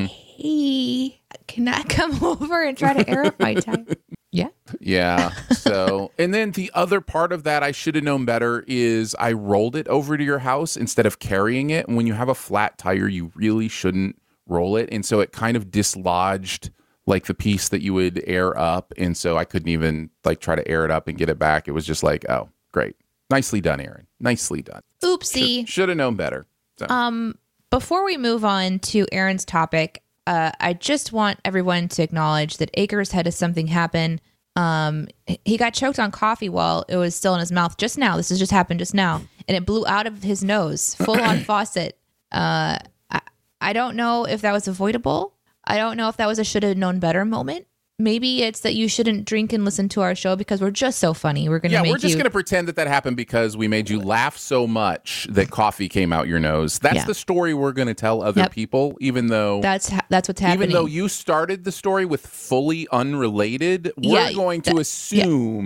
Hey, can I come over and try to air up my tire? Yeah. Yeah. So, and then the other part of that I should have known better is I rolled it over to your house instead of carrying it. And when you have a flat tire, you really shouldn't roll it. And so it kind of dislodged like the piece that you would air up. And so I couldn't even like try to air it up and get it back. It was just like, oh, great. Nicely done, Aaron. Nicely done. Oopsie. Should have known better. So. Before we move on to Aaron's topic, I just want everyone to acknowledge that Acres had something happen. He got choked on coffee while it was still in his mouth just now. This has just happened just now. And it blew out of his nose, full on faucet. I don't know if that was avoidable. I don't know if that was a should have known better moment. Maybe it's that you shouldn't drink and listen to our show because we're just so funny. We're going to we're just going to pretend that happened because we made you laugh so much that coffee came out your nose. That's the story we're going to tell other people, even though that's what's happening. Even though you started the story with fully unrelated, we're going to assume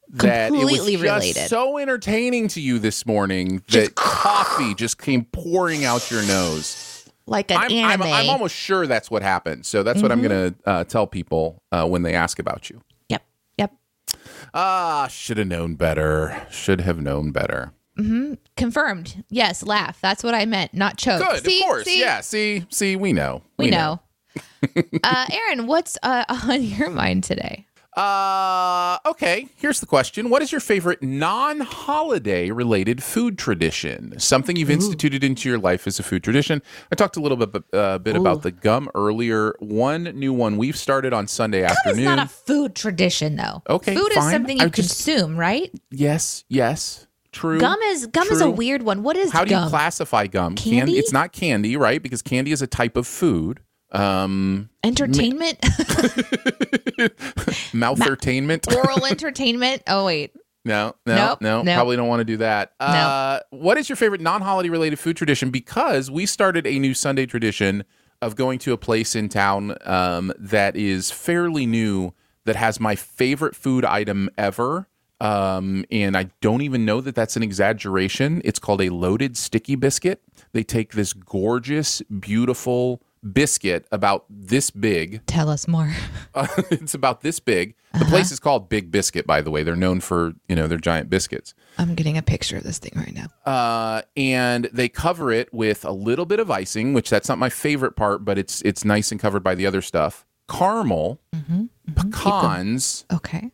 that Completely it was just related. so entertaining to you this morning that coffee just came pouring out your nose. Like an anime. I'm almost sure that's what happened. So that's what I'm going to tell people when they ask about you. Yep. Should have known better. Should have known better. Confirmed. Yes, laugh. That's what I meant, not choke. Good, See? of course. See? Yeah, see, we know. We know. Aaron, what's on your mind today? Okay, here's the question. What is your favorite non-holiday related food tradition? Something you've instituted into your life as a food tradition. I talked a little bit about the gum earlier. One new one we've started on Sunday afternoon. It's not a food tradition, though. Okay, food fine. is something you consume, right? Yes, true. Gum is a weird one. What is How do gum? you classify gum? Candy? It's not candy, right? Because candy is a type of food. Entertainment? Mouth-ertainment? Oral entertainment? Oh, wait. No. Nope. Probably don't want to do that. No. What is your favorite non-holiday related food tradition? Because we started a new Sunday tradition of going to a place in town that is fairly new that has my favorite food item ever. And I don't even know that that's an exaggeration. It's called a loaded sticky biscuit. They take this gorgeous, beautiful biscuit about this big. Tell us more. It's about this big. The place is called Big Biscuit, by the way. They're known for, their giant biscuits. I'm getting a picture of this thing right now. And they cover it with a little bit of icing, which that's not my favorite part, but it's nice and covered by the other stuff. Caramel, pecans, Okay.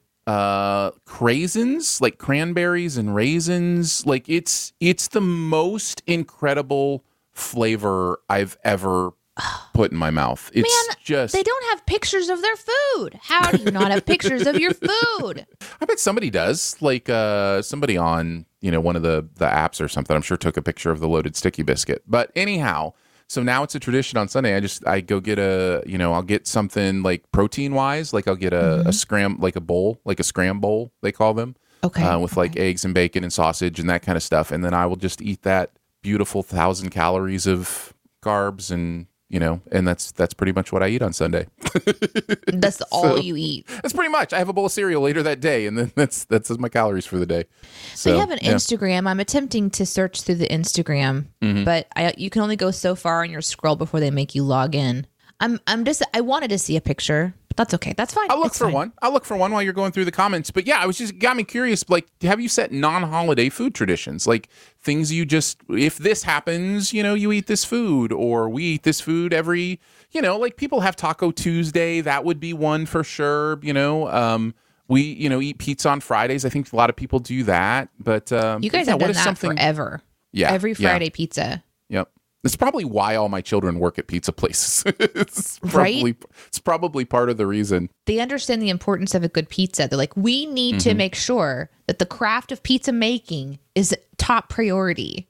craisins, like cranberries and raisins. Like it's the most incredible flavor I've ever put in my mouth. It's just They don't have pictures of their food. How do you not have pictures of your food? I bet somebody does. Like somebody on, one of the apps or something, I'm sure took a picture of the loaded sticky biscuit. But anyhow, so now it's a tradition on Sunday. I go get I'll get something like protein wise, like I'll get a scram, like a bowl, like a scram bowl, they call them. Okay. With like eggs and bacon and sausage and that kind of stuff. And then I will just eat that beautiful 1,000 calories of carbs and and that's pretty much what I eat on Sunday. That's all you eat. That's pretty much. I have a bowl of cereal later that day, and then that's my calories for the day. So They have an Instagram. I'm attempting to search through the Instagram, but you can only go so far on your scroll before they make you log in. I wanted to see a picture, but that's okay. That's fine. I'll look It's for fine. one. I'll look for one while you're going through the comments. But yeah, got me curious. Like, have you set non-holiday food traditions? Like things you just, if this happens, you eat this food, or we eat this food every, like people have Taco Tuesday. That would be one for sure. We, eat pizza on Fridays. I think a lot of people do that. But You guys have done that forever. Yeah, Every Friday pizza. Yep. That's probably why all my children work at pizza places. It's probably part of the reason. They understand the importance of a good pizza. They're like, we need to make sure that the craft of pizza making is top priority.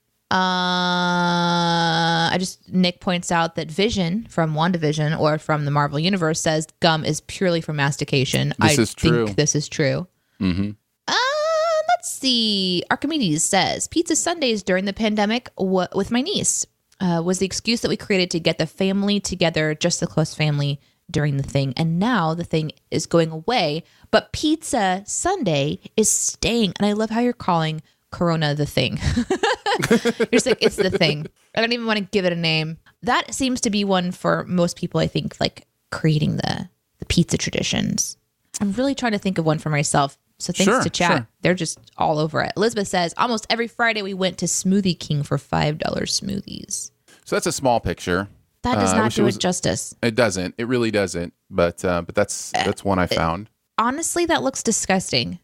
Nick points out that Vision from WandaVision or from the Marvel Universe says gum is purely for mastication. This is true. think this is true. Let's see. Archimedes says pizza Sundays during the pandemic with my niece was the excuse that we created to get the family together, just the close family during the thing. And now the thing is going away, but pizza Sunday is staying. And I love how you're calling Corona the thing. You're just like, it's the thing. I don't even want to give it a name. That seems to be one for most people, I think, like creating the pizza traditions. I'm really trying to think of one for myself. So thanks to chat. Sure. They're just all over it. Elizabeth says, almost every Friday we went to Smoothie King for $5 smoothies. So that's a small picture. That does not do it justice. It doesn't. It really doesn't. But that's one I found. Honestly, that looks disgusting.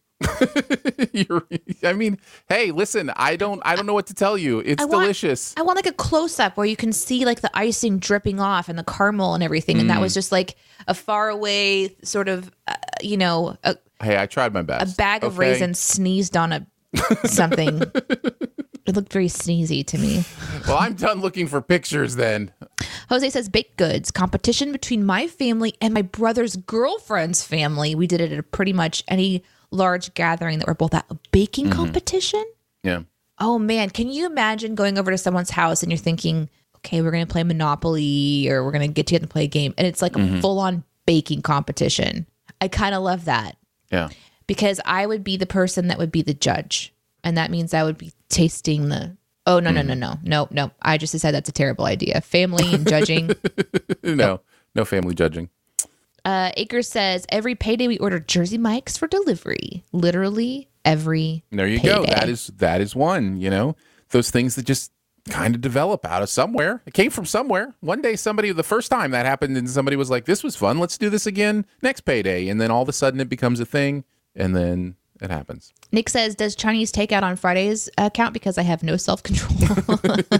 Hey, listen, I don't know what to tell you. It's delicious. I want like a close up where you can see like the icing dripping off and the caramel and everything. And that was just like a far away sort of, hey, I tried my best. A bag of raisins sneezed on something. It looked very sneezy to me. Well, I'm done looking for pictures then. Jose says, baked goods, competition between my family and my brother's girlfriend's family. We did it at pretty much any large gathering that we're both at. A baking competition? Yeah. Oh, man. Can you imagine going over to someone's house and you're thinking, okay, we're going to play Monopoly or we're going to get together and play a game. And it's like a full-on baking competition. I kind of love that. Yeah. because I would be the person that would be the judge. And that means I would be tasting the, oh, no. I just said that's a terrible idea. Family and judging. No family judging. Acres says, every payday we order Jersey Mike's for delivery. Literally every There you payday. go. That is one, those things that just kind of develop out of somewhere. It came from somewhere. One day the first time that happened and somebody was like, this was fun. Let's do this again next payday. And then all of a sudden it becomes a thing and then it happens. Nick says, does Chinese takeout on Fridays count? Because I have no self-control.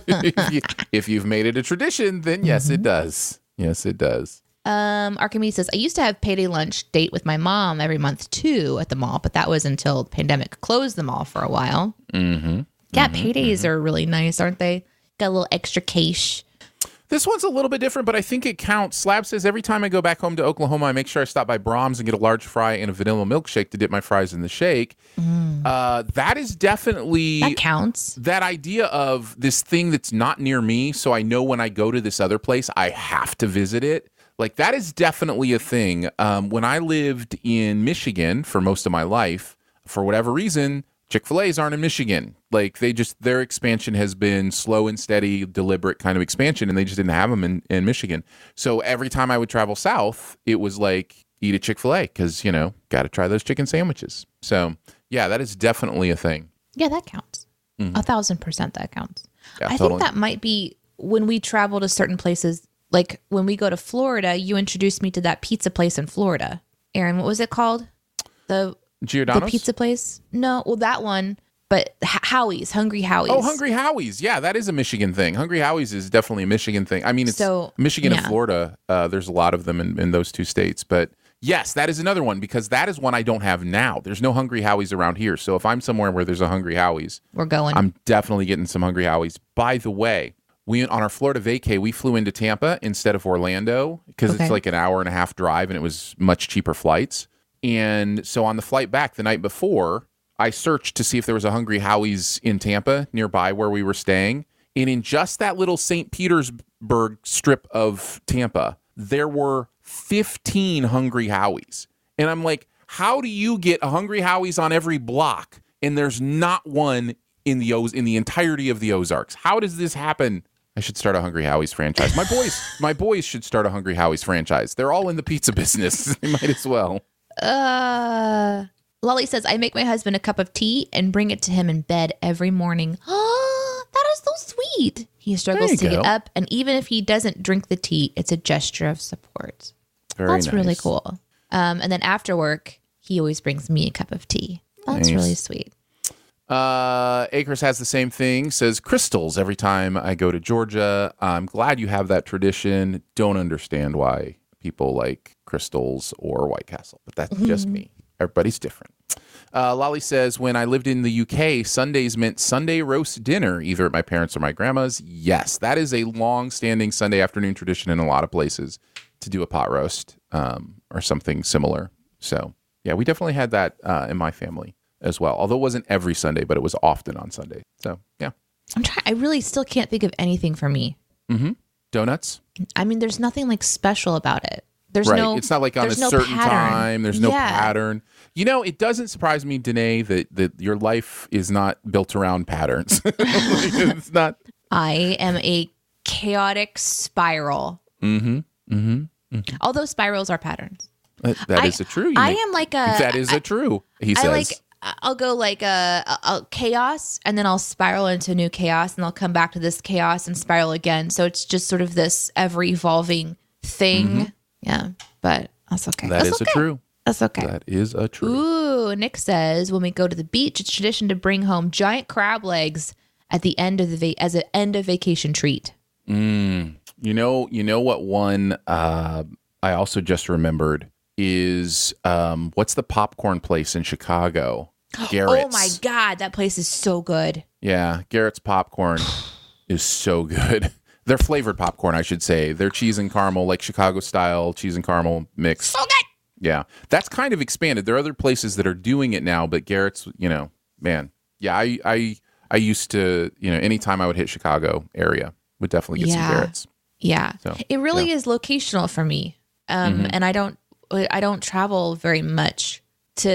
If you've made it a tradition, then yes, it does. Yes, it does. Archimedes says, I used to have payday lunch date with my mom every month too at the mall, but that was until the pandemic closed the mall for a while. Mm-hmm. Yeah, paydays are really nice, aren't they? Got a little extra cash. This one's a little bit different, but I think it counts. Slab says, every time I go back home to Oklahoma, I make sure I stop by Brahms and get a large fry and a vanilla milkshake to dip my fries in the shake. That is definitely... That counts. That idea of this thing that's not near me, so I know when I go to this other place, I have to visit it. Like, that is definitely a thing. When I lived in Michigan for most of my life, for whatever reason, Chick-fil-A's aren't in Michigan. Like, their expansion has been slow and steady, deliberate kind of expansion, and they just didn't have them in Michigan. So every time I would travel south, it was like, eat a Chick-fil-A, because, got to try those chicken sandwiches. So, yeah, that is definitely a thing. Yeah, that counts. 1,000% that counts. Yeah, I totally. think that might be when we travel to certain places. Like when we go to Florida, you introduced me to that pizza place in Florida. Aaron, what was it called? The Giordano's? pizza place? No, well, that one, but Howie's, Hungry Howie's. Oh, Hungry Howie's. Yeah, that is a Michigan thing. Hungry Howie's is definitely a Michigan thing. I mean, it's Michigan and Florida. There's a lot of them in those two states. But yes, that is another one because that is one I don't have now. There's no Hungry Howie's around here. So if I'm somewhere where there's a Hungry Howie's, we're going. I'm definitely getting some Hungry Howie's. By the way, on our Florida vacay, we flew into Tampa instead of Orlando because it's like an hour and a half drive and it was much cheaper flights. And so on the flight back the night before, I searched to see if there was a Hungry Howie's in Tampa nearby where we were staying. And in just that little St. Petersburg strip of Tampa, there were 15 Hungry Howie's. And I'm like, how do you get a Hungry Howie's on every block and there's not one in the entirety of the Ozarks? How does this happen? I should start a Hungry Howie's franchise. My boys should start a Hungry Howie's franchise. They're all in the pizza business. They might as well. Lolly says, I make my husband a cup of tea and bring it to him in bed every morning. Oh, that is so sweet. He struggles to get up, and even if he doesn't drink the tea, it's a gesture of support. That's nice. really cool. And then after work, he always brings me a cup of tea. That's really sweet. Acres has the same thing, says crystals every time I go to Georgia. I'm glad you have that tradition. Don't understand why people like crystals or White Castle, but that's just me. Everybody's different. Lolly says, when I lived in the UK, Sundays meant Sunday roast dinner, either at my parents' or my grandma's. Yes, that is a long-standing Sunday afternoon tradition in a lot of places to do a pot roast or something similar. So, yeah, we definitely had that in my family as well. Although it wasn't every Sunday, but it was often on Sunday. So, yeah. I really still can't think of anything for me. Donuts? I mean, there's nothing like special about it. There's right. It's not like on a certain pattern. time. There's no pattern. It doesn't surprise me, Danae, that your life is not built around patterns. It's not. I am a chaotic spiral. Although spirals are patterns. That is a true. That is a true, he says. I'll go like a chaos, and then I'll spiral into new chaos, and I'll come back to this chaos and spiral again. So it's just sort of this ever-evolving thing. Yeah, but that's okay. That is a true. That's okay. That is a true. Ooh, Nick says, when we go to the beach, it's tradition to bring home giant crab legs at the end of as an end of vacation treat. You know what one I also just remembered is what's the popcorn place in Chicago? Garrett's. Oh my God, that place is so good. Yeah, Garrett's popcorn is so good. They're flavored popcorn, I should say. They're cheese and caramel, like Chicago style cheese and caramel mix. So good. Yeah, that's kind of expanded. There are other places that are doing it now, but Garrett's, man. Yeah, I used to, anytime I would hit Chicago area, would definitely get some Garrett's. Yeah, so, it really is locational for me, and I don't travel very much to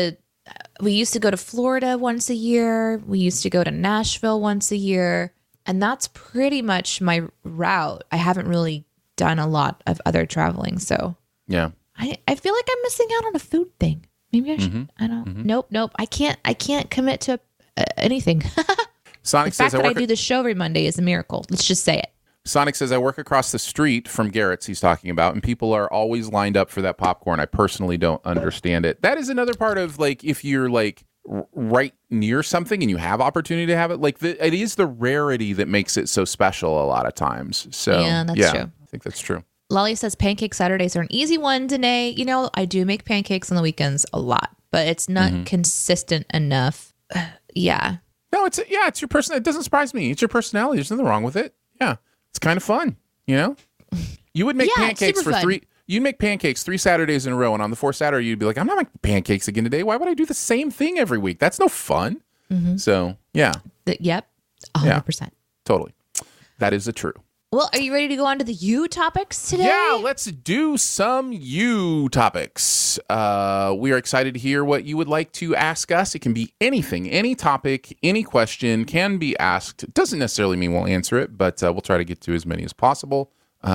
we used to go to Florida once a year. We used to go to Nashville once a year. And that's pretty much my route. I haven't really done a lot of other traveling. So Yeah. I feel like I'm missing out on a food thing. Maybe I should. I don't. Nope. I can't commit to anything. Sonic The fact says I that I work. do this show every Monday is a miracle. Let's just say it. Sonic says I work across the street from Garrett's. He's talking about, and people are always lined up for that popcorn. I personally don't understand it. That is another part of like if you're like right near something and you have opportunity to have it. Like it is the rarity that makes it so special a lot of times. So Yeah, that's true. I think that's true. Lolly says pancake Saturdays are an easy one, Danae. You know, I do make pancakes on the weekends a lot, but it's not consistent enough. Yeah. No, it's your person. It doesn't surprise me. It's your personality. There's nothing wrong with it. Yeah, it's kind of fun. You know, you would make Yeah, it's pancakes super for fun. 3. You'd make pancakes 3 Saturdays in a row, and on the 4th Saturday, you'd be like, "I'm not making pancakes again today. Why would I do the same thing every week? That's no fun." So yeah, Yep. 100%. totally. That is the true. Well, are you ready to go on to the you topics today? Yeah, let's do some you topics. We are excited to hear what you would like to ask us. It can be anything, any topic, any question can be asked. It doesn't necessarily mean we'll answer it, but we'll try to get to as many as possible.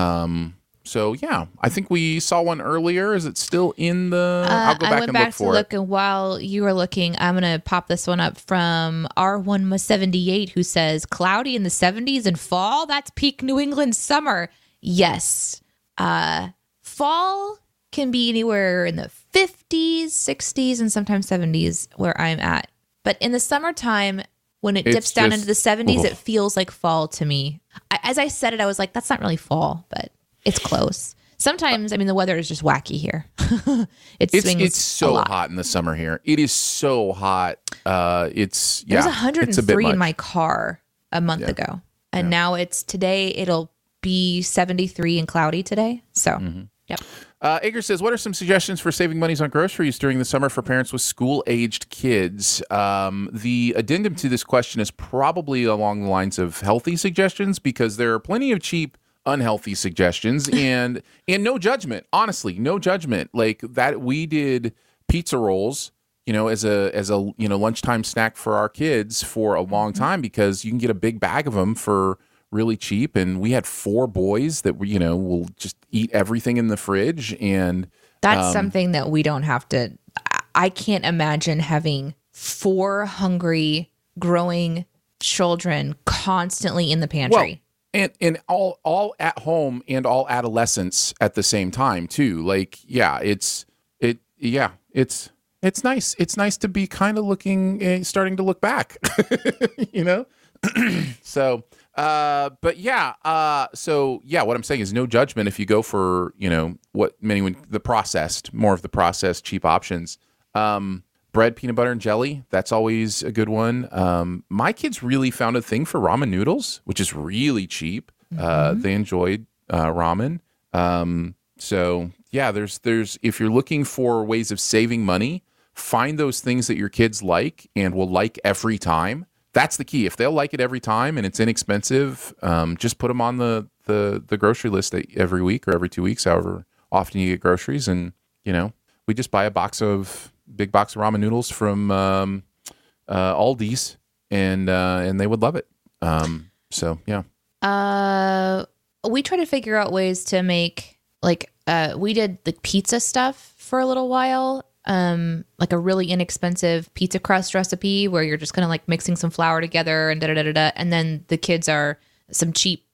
So yeah, I think we saw one earlier. Is it still in the? I'll go back I went and back look to for look, it. and while you were looking, I'm going to pop this one up from R178, who says, cloudy in the 70s and fall? That's peak New England summer. Yes. Fall can be anywhere in the 50s, 60s, and sometimes 70s where I'm at. But in the summertime, when it It's dips down just- into the 70s, Ugh. it feels like fall to me. As I said it, I was like, that's not really fall, but it's close. Sometimes, I mean, the weather is just wacky here. It swings It's a so lot. hot in the summer here. It is so hot. It's It was it's a bit 103 in much. my car a month ago. And now it'll be 73 and cloudy today. So, yep. Edgar says, what are some suggestions for saving monies on groceries during the summer for parents with school-aged kids? The addendum to this question is probably along the lines of healthy suggestions because there are plenty of cheap, unhealthy suggestions and no judgment. Honestly, no judgment. Like that, we did pizza rolls, as a lunchtime snack for our kids for a long time because you can get a big bag of them for really cheap, and we had 4 boys that will just eat everything in the fridge, and That's something that we don't have to. I can't imagine having 4 hungry, growing children constantly in the pantry. and all at home and all adolescents at the same time too. Like it's nice. It's nice to be kind of starting to look back, So, what I'm saying is no judgment if you go for, more of the processed cheap options. Bread, peanut butter, and jelly. That's always a good one. My kids really found a thing for ramen noodles, which is really cheap. They enjoyed ramen. There's if you're looking for ways of saving money, find those things that your kids like and will like every time. That's the key. If they'll like it every time and it's inexpensive, just put them on the grocery list every week or every 2 weeks, however often you get groceries. And, we just buy a big box of ramen noodles from Aldi's and they would love it. We try to figure out ways to make we did the pizza stuff for a little while. Like a really inexpensive pizza crust recipe where you're just kind of like mixing some flour together and and then the kids are some cheap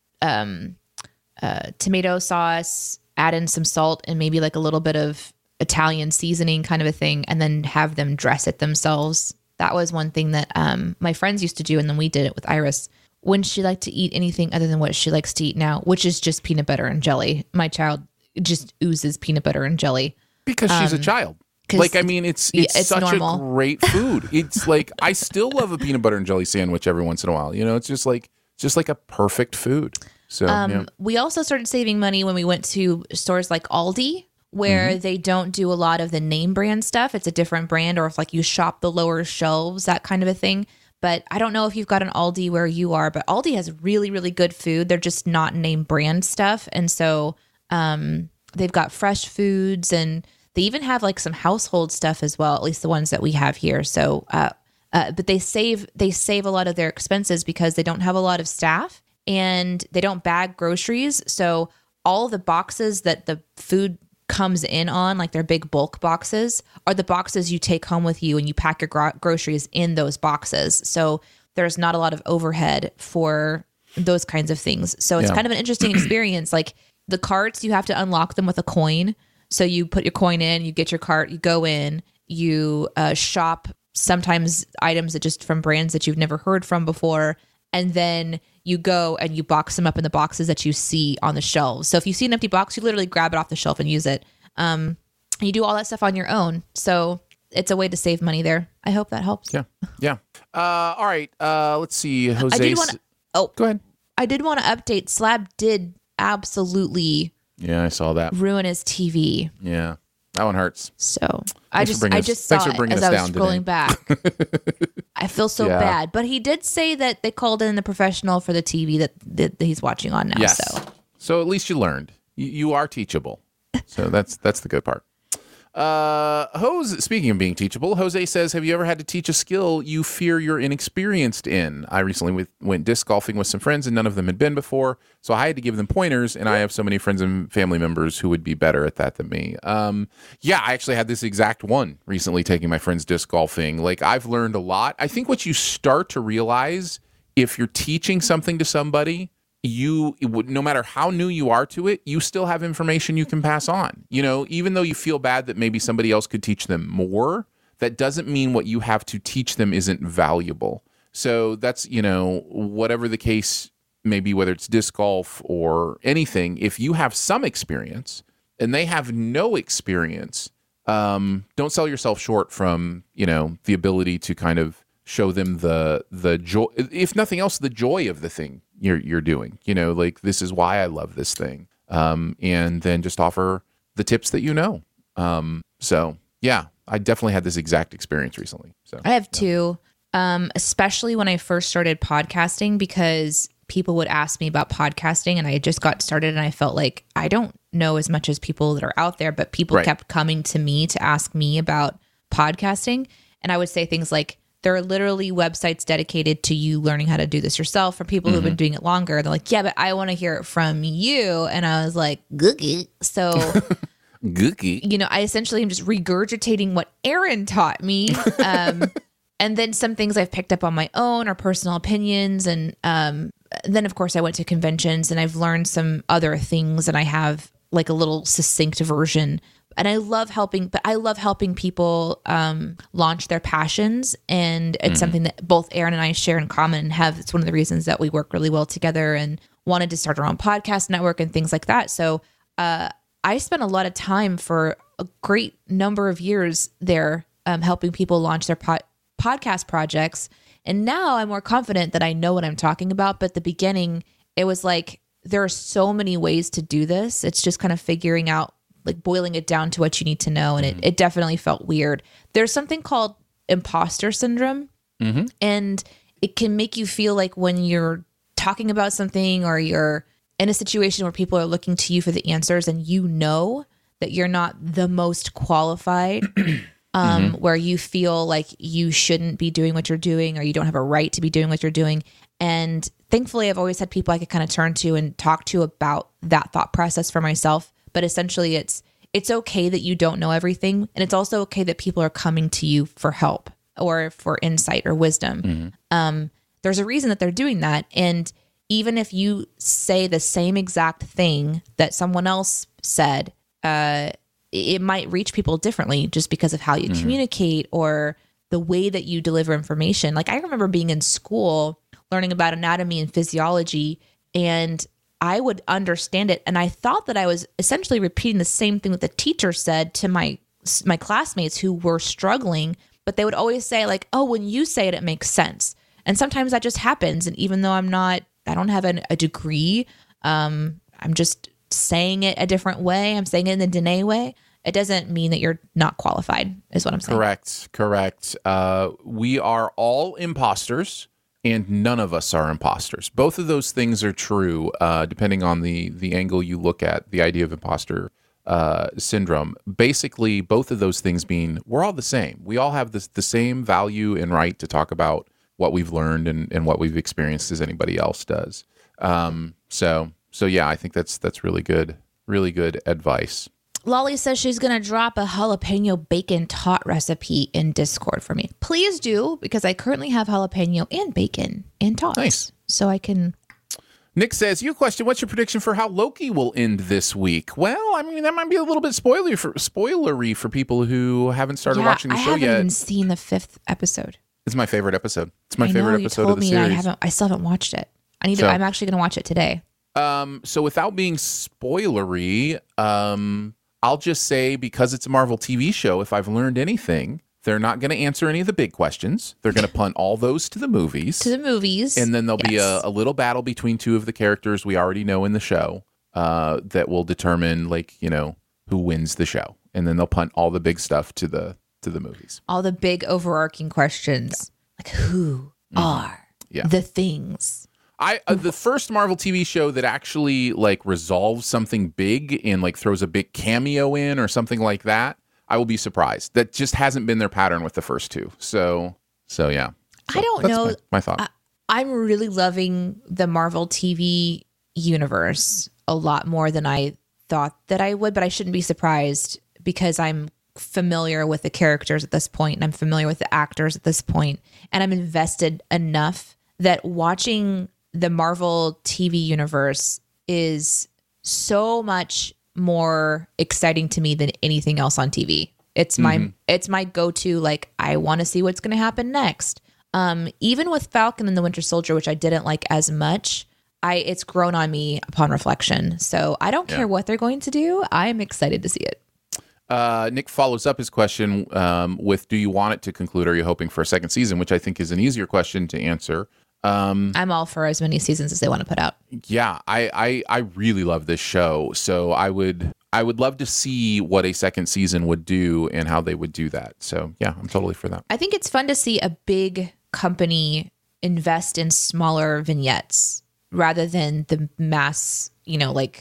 tomato sauce, add in some salt and maybe like a little bit of Italian seasoning kind of a thing, and then have them dress it themselves. That was one thing that my friends used to do, and then we did it with Iris when she liked to eat anything other than what she likes to eat now, which is just peanut butter and jelly. My child just oozes peanut butter and jelly because she's a child. It's such normal. a great food. It's like I still love a peanut butter and jelly sandwich every once in a while. It's just like a perfect food. So we also started saving money when we went to stores like Aldi, where they don't do a lot of the name brand stuff. It's a different brand, or if like you shop the lower shelves, that kind of a thing. But I don't know if you've got an Aldi where you are, but Aldi has really, really good food. They're just not name brand stuff. And so they've got fresh foods and They even have like some household stuff as well, at least the ones that we have here. So, but they save a lot of their expenses because they don't have a lot of staff and they don't bag groceries. So all the boxes that the food comes in on, like their big bulk boxes, are the boxes you take home with you and you pack your groceries in those boxes. So there's not a lot of overhead for those kinds of things. So it's kind of an interesting experience. Like the carts, you have to unlock them with a coin. So you put your coin in, you get your cart, you go in, you shop sometimes items that just from brands that you've never heard from before. And then you go and you box them up in the boxes that you see on the shelves. So if you see an empty box, you literally grab it off the shelf and use it. You do all that stuff on your own. So it's a way to save money there. I hope that helps. Yeah. All right. Let's see. Jose. Go ahead. I did want to update. Slab did absolutely I saw that. ruin his TV. Yeah. That one hurts. So I just saw it as I was scrolling back. I feel so bad. But he did say that they called in the professional for the TV that he's watching on now. Yes. So at least you learned. You are teachable. So that's the good part. Speaking of being teachable, Jose says, have you ever had to teach a skill you fear you're inexperienced in? I recently went disc golfing with some friends and none of them had been before. So I had to give them pointers, and I have so many friends and family members who would be better at that than me. I actually had this exact one recently taking my friends disc golfing. Like, I've learned a lot. I think what you start to realize if you're teaching something to somebody, no matter how new you are to it, you still have information you can pass on. Even though you feel bad that maybe somebody else could teach them more, that doesn't mean what you have to teach them isn't valuable. So that's, whatever the case may be, whether it's disc golf or anything, if you have some experience and they have no experience, don't sell yourself short from, the ability to kind of show them the joy, if nothing else, the joy of the thing you're doing, like, this is why I love this thing. And then just offer the tips that So yeah, I definitely had this exact experience recently. So I have two, especially when I first started podcasting, because people would ask me about podcasting and I had just got started and I felt like I don't know as much as people that are out there, but people kept coming to me to ask me about podcasting. And I would say things like, there are literally websites dedicated to you learning how to do this yourself for people who've been doing it longer. They're like, yeah, but I want to hear it from you. And I was like, googie. So, googie. I essentially am just regurgitating what Aaron taught me. And then some things I've picked up on my own or personal opinions. And then, of course, I went to conventions and I've learned some other things and I have like a little succinct version. And I love helping people launch their passions. And it's something that both Aaron and I share in common and it's one of the reasons that we work really well together and wanted to start our own podcast network and things like that. So I spent a lot of time for a great number of years there helping people launch their podcast projects. And now I'm more confident that I know what I'm talking about. But at the beginning, it was like, there are so many ways to do this. It's just kind of figuring out, like boiling it down to what you need to know. And it definitely felt weird. There's something called imposter syndrome. And it can make you feel like when you're talking about something or you're in a situation where people are looking to you for the answers and that you're not the most qualified, where you feel like you shouldn't be doing what you're doing or you don't have a right to be doing what you're doing. And thankfully, I've always had people I could kind of turn to and talk to about that thought process for myself. But essentially, it's okay that you don't know everything. And it's also okay that people are coming to you for help or for insight or wisdom. There's a reason that they're doing that. And even if you say the same exact thing that someone else said, it might reach people differently just because of how you communicate or the way that you deliver information. Like, I remember being in school learning about anatomy and physiology, and I would understand it. And I thought that I was essentially repeating the same thing that the teacher said to my classmates who were struggling, but they would always say like, oh, when you say it, it makes sense. And sometimes that just happens. And even though I don't have a degree, I'm just saying it a different way. I'm saying it in the Danae way. It doesn't mean that you're not qualified, is what I'm saying. Correct. We are all imposters. And none of us are imposters. Both of those things are true, depending on the angle you look at the idea of imposter syndrome. Basically, both of those things mean we're all the same. We all have the same value and right to talk about what we've learned and what we've experienced as anybody else does. So yeah, I think that's really good advice. Lolly says she's going to drop a jalapeno bacon tot recipe in Discord for me. Please do, because I currently have jalapeno and bacon and tots. Nice. So I can... Nick says, you question, what's your prediction for how Loki will end this week? Well, I mean, that might be a little bit spoilery for people who haven't started watching the show yet. I haven't even seen the 5th episode. It's my favorite episode. It's my favorite episode of the series. I still haven't watched it. I'm actually going to watch it today. So without being spoilery, I'll just say, because it's a Marvel TV show, if I've learned anything, they're not going to answer any of the big questions. They're going to punt all those to the movies. And then there'll be a little battle between two of the characters we already know in the show that will determine, who wins the show. And then they'll punt all the big stuff to the movies. All the big overarching questions. Like, who are the things? The first Marvel TV show that actually resolves something big and throws a big cameo in or something like that, I will be surprised. That just hasn't been their pattern with the first two. So yeah. I don't know. My thought. I'm really loving the Marvel TV universe a lot more than I thought that I would, but I shouldn't be surprised because I'm familiar with the characters at this point and I'm familiar with the actors at this point, and I'm invested enough that watching the Marvel TV universe is so much more exciting to me than anything else on TV. It's my go-to, I want to see what's going to happen next. Even with Falcon and the Winter Soldier, which I didn't like as much, it's grown on me upon reflection. So I don't care what they're going to do. I'm excited to see it. Nick follows up his question with, do you want it to conclude? Or are you hoping for a second season? Which I think is an easier question to answer. I'm all for as many seasons as they want to put out. Yeah, I really love this show. So I would love to see what a second season would do and how they would do that. So yeah, I'm totally for that. I think it's fun to see a big company invest in smaller vignettes rather than the mass, the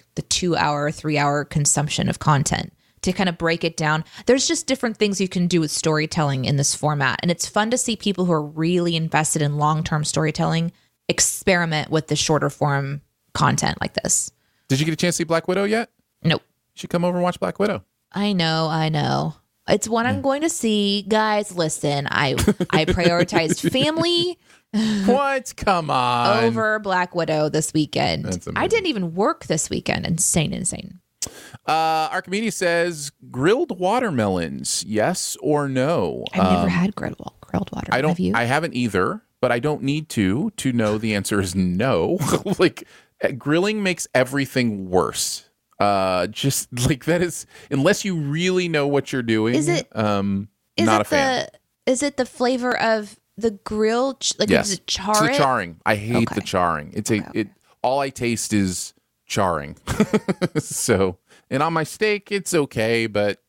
2-hour, 3-hour consumption of content. To kind of break it down. There's just different things you can do with storytelling in this format. And it's fun to see people who are really invested in long-term storytelling experiment with the shorter form content like this. Did you get a chance to see Black Widow yet? Nope. You should come over and watch Black Widow. I know. It's one I'm going to see. Guys, listen, I prioritized family. What? Come on. Over Black Widow this weekend. I didn't even work this weekend. Insane. Archimedes says, grilled watermelons, yes or no? I've never had grilled watermelon. Have you? I haven't either, but I don't need to know the answer is no. Grilling makes everything worse. Just that is, unless you really know what you're doing. Is it? Not a fan. Is it the flavor of the grill? Yes. Is it char? It's the charring. I hate the charring. All I taste is charring. So, and on my steak it's okay, but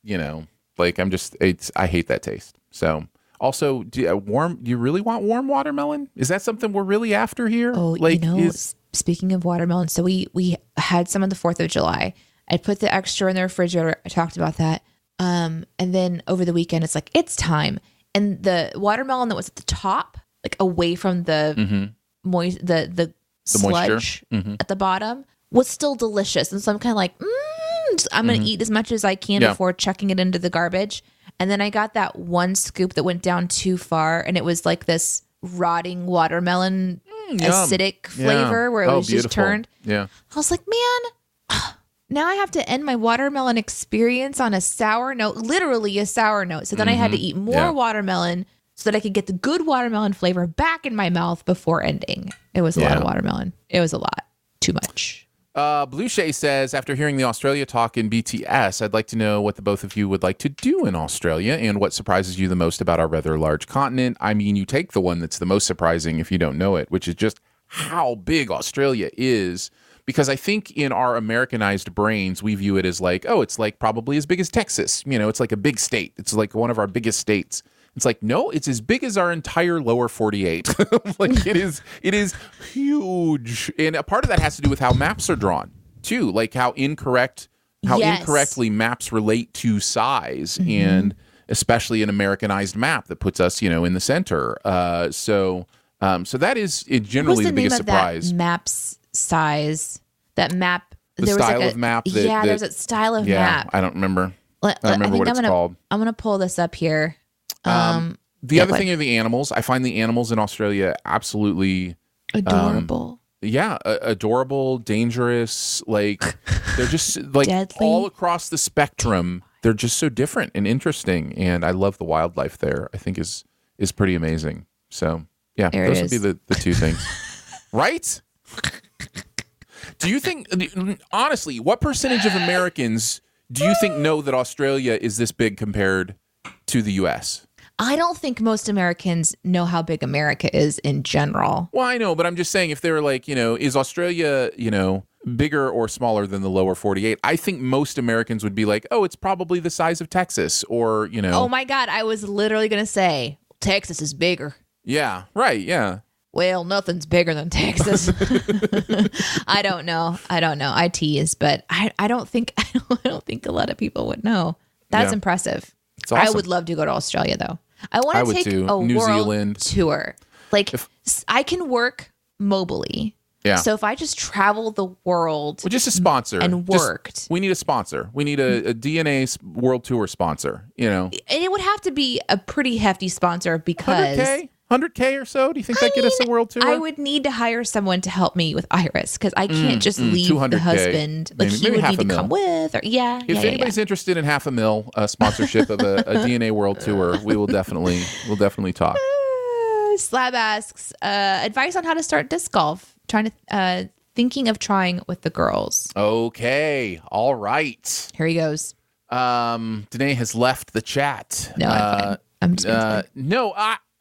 I hate that taste. So also, do you really want warm watermelon? Is that something we're really after here? Oh, speaking of watermelon, so we had some on the 4th of July. I put the extra in the refrigerator. I talked about that. And then over the weekend it's time. And the watermelon that was at the top, away from the the sludge at the bottom, was still delicious. And so I'm kind of I'm going to eat as much as I can before chucking it into the garbage. And then I got that one scoop that went down too far. And it was this rotting watermelon acidic flavor where it was beautiful. Just turned. Yeah. I was like, man, now I have to end my watermelon experience on a sour note, literally a sour note. So then I had to eat more watermelon so that I could get the good watermelon flavor back in my mouth before ending. It was a lot of watermelon. It was a lot. Too much. Blue Shay says, after hearing the Australia talk in BTS, I'd like to know what the both of you would like to do in Australia and what surprises you the most about our rather large continent. I mean, you take the one that's the most surprising if you don't know it, which is just how big Australia is. Because I think in our Americanized brains, we view it as it's probably as big as Texas. It's a big state. It's one of our biggest states. It's no, it's as big as our entire lower 48. It is huge. And a part of that has to do with how maps are drawn too, how incorrect Yes. incorrectly maps relate to size, and especially an Americanized map that puts us, in the center. So that is generally the biggest surprise. That map's size? That map. The there style was like of map. there's a style of map. I don't remember. I what it's called. I'm gonna pull this up here. The other thing are the animals. I find the animals in Australia absolutely adorable. Adorable, dangerous. Like they're just like Deadly. all across the spectrum. They're just so different and interesting, and I love the wildlife there. I think is pretty amazing. So yeah, There it those would be is. the two things, right? Do you think, honestly, what percentage of Americans do you think know that Australia is this big compared to the U.S.? I don't think most Americans know how big America is in general. Well, I know, but I'm just saying if they were like, is Australia, bigger or smaller than the lower 48? I think most Americans would be like, oh, it's probably the size of Texas or, Oh my God, I was literally going to say Texas is bigger. Yeah, right, yeah. Well, nothing's bigger than Texas. I don't know. I tease, but I don't think a lot of people would know. That's Yeah. impressive. It's awesome. I would love to go to Australia though. I want I to would take too. a New world Zealand. tour. Like I can work mobily. Yeah. So if I just travel the world Well, just a sponsor. and worked. We need a sponsor. We need a DNA world tour sponsor, and it would have to be a pretty hefty sponsor because 100K or so? Do you think that'd get us a world tour? I would need to hire someone to help me with Iris because I can't just leave 200K. the husband. Like Maybe he would half need a to mil. come with, or If anybody's interested in $500,000 sponsorship of a DNA world tour, we'll definitely talk. Slab asks advice on how to start disc golf. Thinking of trying with the girls. Okay, all right. Here he goes. Danae has left the chat. No, I'm fine. I'm just gonna say. No,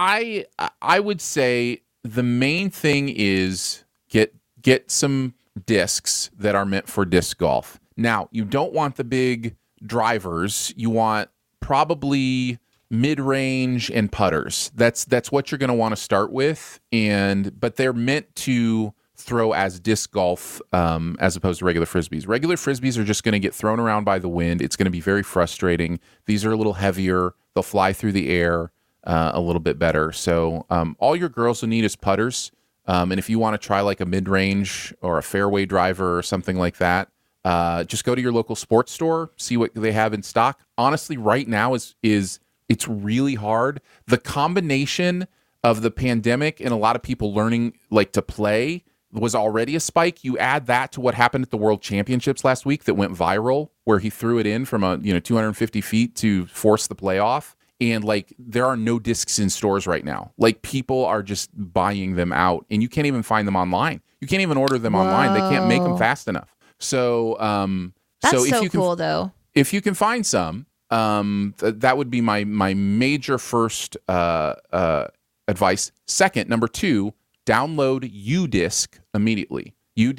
I would say the main thing is get some discs that are meant for disc golf. Now, you don't want the big drivers. You want probably mid-range and putters. That's what you're going to want to start with, but they're meant to throw as disc golf as opposed to regular frisbees. Regular frisbees are just going to get thrown around by the wind. It's going to be very frustrating. These are a little heavier. They'll fly through the air a little bit better. So all your girls will need is putters. And if you want to try like a mid-range or a fairway driver or something like that, just go to your local sports store, see what they have in stock. Honestly, right now is it's really hard. The combination of the pandemic and a lot of people learning like to play was already a spike. You add that to what happened at the World Championships last week that went viral, where he threw it in from 250 feet to force the playoff. And like there are no discs in stores right now. Like people are just buying them out, and you can't even find them online. You can't even order them online. They can't make them fast enough. So That's if so you can, cool, though. if you can find some, that would be my major first advice. Second, number 2, download UDisc immediately.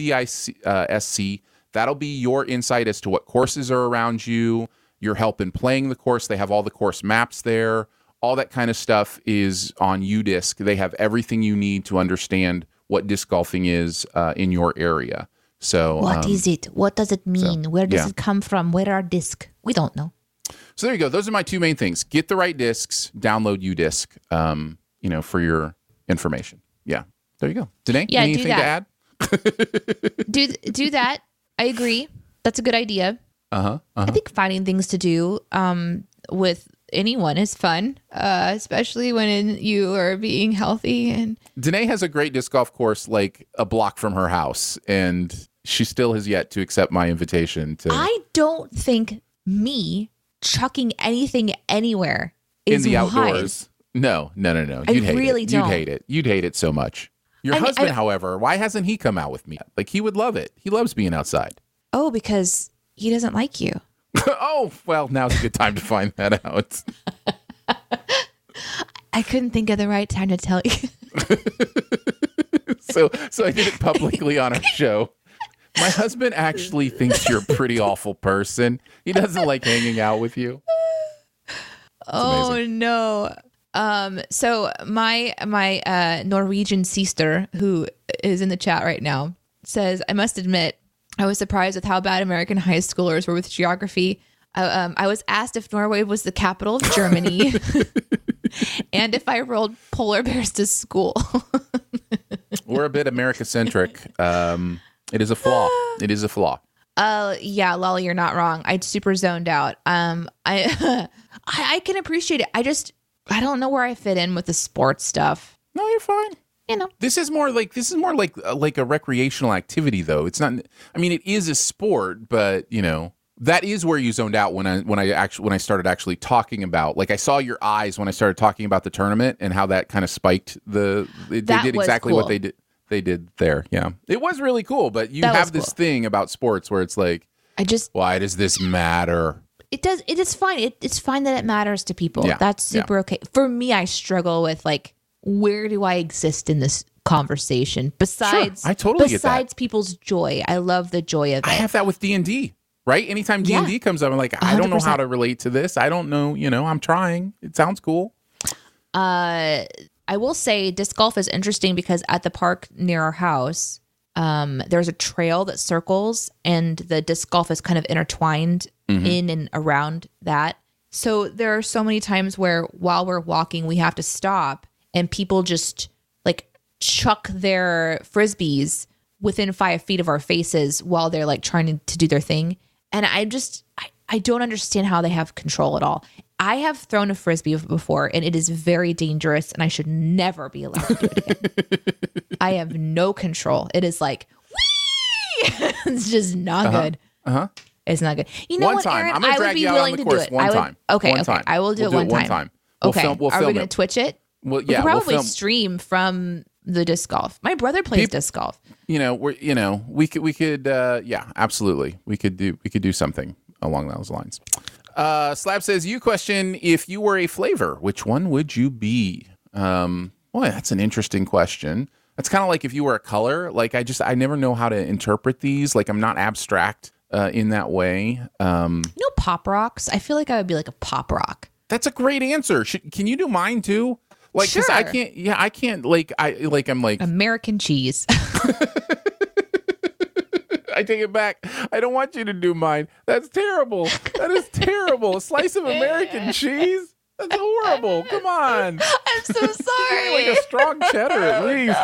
UDISC. That'll be your insight as to what courses are around you, your help in playing the course. They have all the course maps there. All that kind of stuff is on UDisc. They have everything you need to understand what disc golfing is in your area. So What is it? What does it mean? Where does yeah. it come from? Where are discs? We don't know. So there you go. Those are my 2 main things. Get the right discs, download UDisc, for your information. Yeah. There you go. Danae, Yeah, do anything to that. add? Do that. I agree. That's a good idea. Uh-huh. I think finding things to do with anyone is fun, especially when you are being healthy. And Danae has a great disc golf course like a block from her house, and she still has yet to accept my invitation to I don't think me chucking anything anywhere in is the wise. outdoors. No. I You'd hate really it. don't. You'd hate it. You'd hate it so much. Your I mean, husband, however, why hasn't he come out with me? Like he would love it. He loves being outside. Oh, because he doesn't like you. Oh, well, now's a good time to find that out. I couldn't think of the right time to tell you. So I did it publicly on our show. My husband actually thinks you're a pretty awful person. He doesn't like hanging out with you. Oh amazing. no. So my Norwegian sister, who is in the chat right now, says, I must admit, I was surprised with how bad American high schoolers were with geography. I was asked if Norway was the capital of Germany and if I rolled polar bears to school. We're a bit America-centric. It is a flaw. It is a flaw. Yeah, Lolly, you're not wrong. I super zoned out. I can appreciate it. I don't know where I fit in with the sports stuff. No, you're fine. You know, This is more like a recreational activity, though. It's not. I mean, it is a sport, but that is where you zoned out when I started actually talking about. Like, I saw your eyes when I started talking about the tournament and how that kind of spiked they did exactly what they did there. Yeah, it was really cool. But you have this thing about sports where it's like, why does this matter? It does. It is fine. It's fine that it matters to people. Yeah, That's super okay. For me, I struggle with like, where do I exist in this conversation besides I totally get that. Besides people's joy? I love the joy of it. I have that with D&D, right? Anytime D&D comes up, I'm like, I don't know how to relate to this. I don't know, I'm trying. It sounds cool. I will say disc golf is interesting because at the park near our house, there's a trail that circles and the disc golf is kind of intertwined in and around that. So there are so many times where while we're walking, we have to stop and people just like chuck their frisbees within 5 feet of our faces while they're like trying to do their thing. And I don't understand how they have control at all. I have thrown a frisbee before and it is very dangerous and I should never be allowed to do it again. I have no control. It is like, whee! It's just not good. It's not good. You know what, Aaron? I'm gonna drag you out on the course one time. Okay. I will do it one time. Okay. Are we going to Twitch it? Well, yeah, we could probably stream from the disc golf. My brother plays disc golf. We could yeah, absolutely. We could do something along those lines. Slab says, you question, if you were a flavor, which one would you be? Boy, that's an interesting question. That's kind of like if you were a color. Like, I never know how to interpret these. Like, I'm not abstract in that way. Pop rocks. I feel like I would be like a pop rock. That's a great answer. Can you do mine too? Like, sure. 'Cause I can't. Yeah, I can't. I'm like American cheese. I take it back. I don't want you to do mine. That's terrible. That is terrible. A slice of American cheese? That's horrible. Come on. I'm so sorry. Like a strong cheddar at least.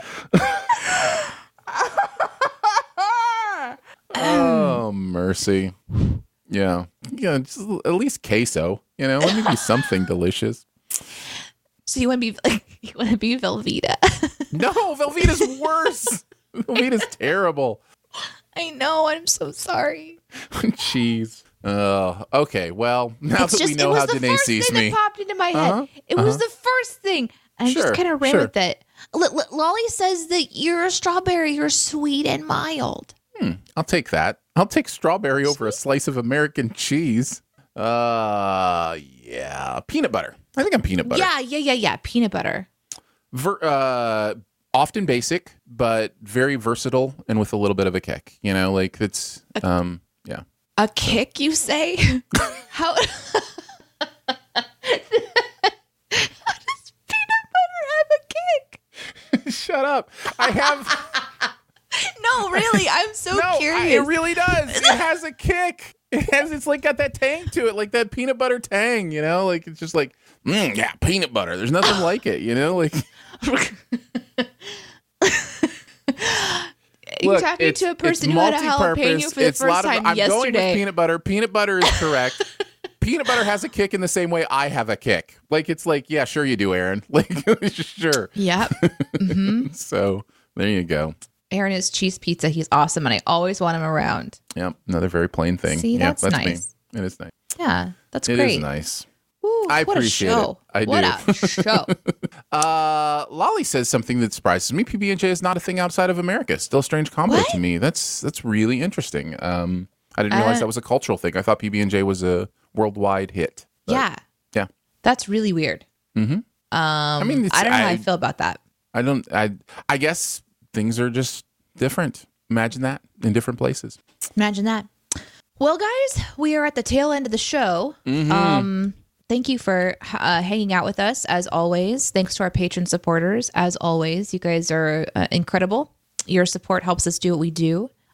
Oh, mercy. Yeah. Just at least queso. Let me be something delicious. So you want to be Velveeta? No, Velveeta's worse. Velveeta's terrible. I know. I'm so sorry. Jeez. Okay. Well, now that we know how Danae sees me, it was the first thing that popped into my head. It was the first thing. I just kind of ran with it. Lolly says that you're a strawberry. You're sweet and mild. I'll take that. I'll take strawberry over a slice of American cheese. Yeah. Peanut butter. I think I'm peanut butter. Yeah. Peanut butter. Often basic, but very versatile and with a little bit of a kick. Like it's, yeah. A kick, you say? How does peanut butter have a kick? Shut up. I have... No, really, I'm so curious. It really does. It has a kick. It's like got that tang to it, like that peanut butter tang, like it's just like, yeah, peanut butter. There's nothing like it, like. You're talking to a person who had a jalapeno for the first time yesterday. I'm going with peanut butter. Peanut butter is correct. Peanut butter has a kick in the same way I have a kick. Like, it's like, yeah, sure you do, Aaron. Like, sure. Yep. Mm-hmm. So there you go. Aaron is cheese pizza. He's awesome, and I always want him around. Yep, another very plain thing. See, that's nice. Me. It is nice. Yeah, that's great. It is nice. Ooh, I appreciate it. I do. What a show. Lolly says something that surprises me. PB&J is not a thing outside of America. Still a strange combo to me. That's really interesting. I didn't realize that was a cultural thing. I thought PB&J was a worldwide hit. Yeah. That's really weird. Mm-hmm. I don't know how I feel about that. I guess things are just different. Imagine that in different places. Imagine that. Well, guys, we are at the tail end of the show. Mm-hmm. Thank you for hanging out with us, as always. Thanks to our patron supporters, as always. You guys are incredible. Your support helps us do what we do.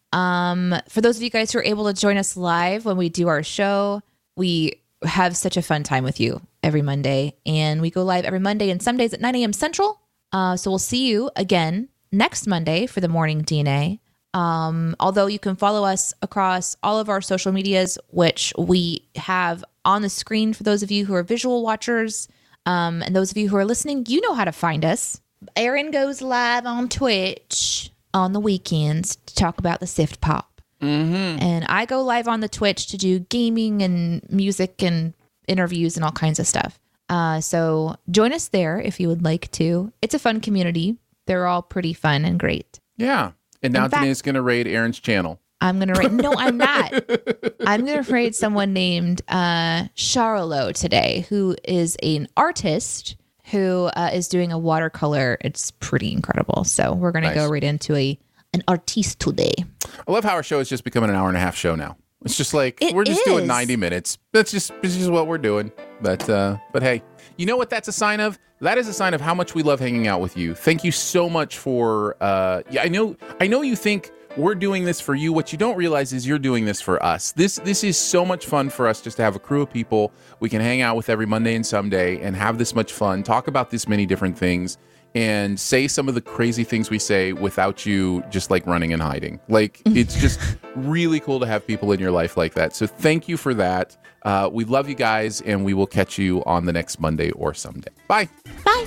For those of you guys who are able to join us live when we do our show, we have such a fun time with you every Monday. And we go live every Monday and some days at 9 a.m. Central. So we'll see you again next Monday for the Morning DNA. Although you can follow us across all of our social medias, which we have on the screen for those of you who are visual watchers. And those of you who are listening, you know how to find us. Aaron goes live on Twitch on the weekends to talk about the Sift Pop. And I go live on the Twitch to do gaming and music and interviews and all kinds of stuff. So join us there if you would like to. It's a fun community. They're all pretty fun and great. Yeah. And now Danae's going to raid Aaron's channel. I'm going to raid. No, I'm not. I'm going to raid someone named Charlo today, who is an artist who is doing a watercolor. It's pretty incredible. So we're going to go right into an artiste today. I love how our show is just becoming an hour and a half show now. It's just like, we're just doing 90 minutes. It's just what we're doing. But hey, you know what that's a sign of? That is a sign of how much we love hanging out with you. Thank you so much for, I know you think we're doing this for you. What you don't realize is you're doing this for us. This is so much fun for us just to have a crew of people we can hang out with every Monday and Sunday and have this much fun, talk about this many different things, and say some of the crazy things we say without you just like running and hiding. Like, it's just really cool to have people in your life like that. So thank you for that. We love you guys, and we will catch you on the next Monday or someday. Bye. Bye.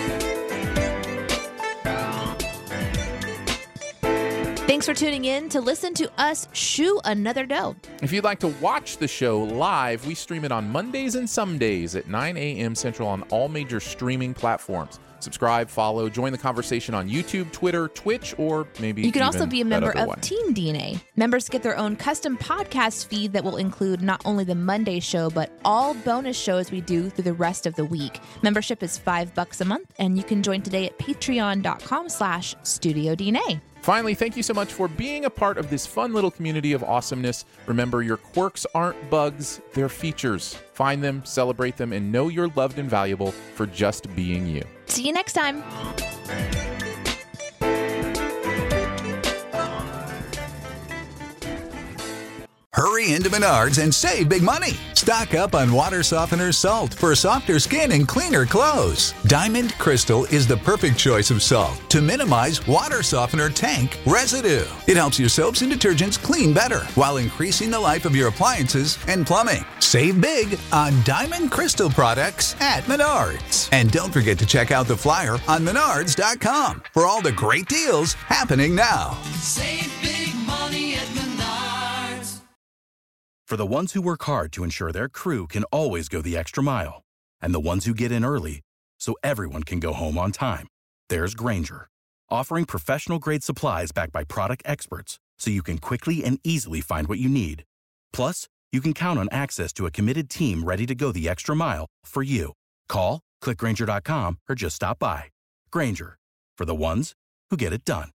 Thanks for tuning in to listen to us shoe another dough. If you'd like to watch the show live, we stream it on Mondays and some days at 9 a.m. Central on all major streaming platforms. Subscribe, follow, join the conversation on YouTube, Twitter, Twitch, or maybe you can also even be a member that other of one. Team DNA. Members get their own custom podcast feed that will include not only the Monday show, but all bonus shows we do through the rest of the week. Membership is $5 a month, and you can join today at patreon.com/StudioDNA. Finally, thank you so much for being a part of this fun little community of awesomeness. Remember, your quirks aren't bugs, they're features. Find them, celebrate them, and know you're loved and valuable for just being you. See you next time. Hurry into Menards and save big money. Stock up on water softener salt for softer skin and cleaner clothes. Diamond Crystal is the perfect choice of salt to minimize water softener tank residue. It helps your soaps and detergents clean better while increasing the life of your appliances and plumbing. Save big on Diamond Crystal products at Menards. And don't forget to check out the flyer on Menards.com for all the great deals happening now. Save big money at Menards. For the ones who work hard to ensure their crew can always go the extra mile, and the ones who get in early so everyone can go home on time, there's Grainger, offering professional-grade supplies backed by product experts so you can quickly and easily find what you need. Plus, you can count on access to a committed team ready to go the extra mile for you. Call, click Grainger.com, or just stop by. Grainger, for the ones who get it done.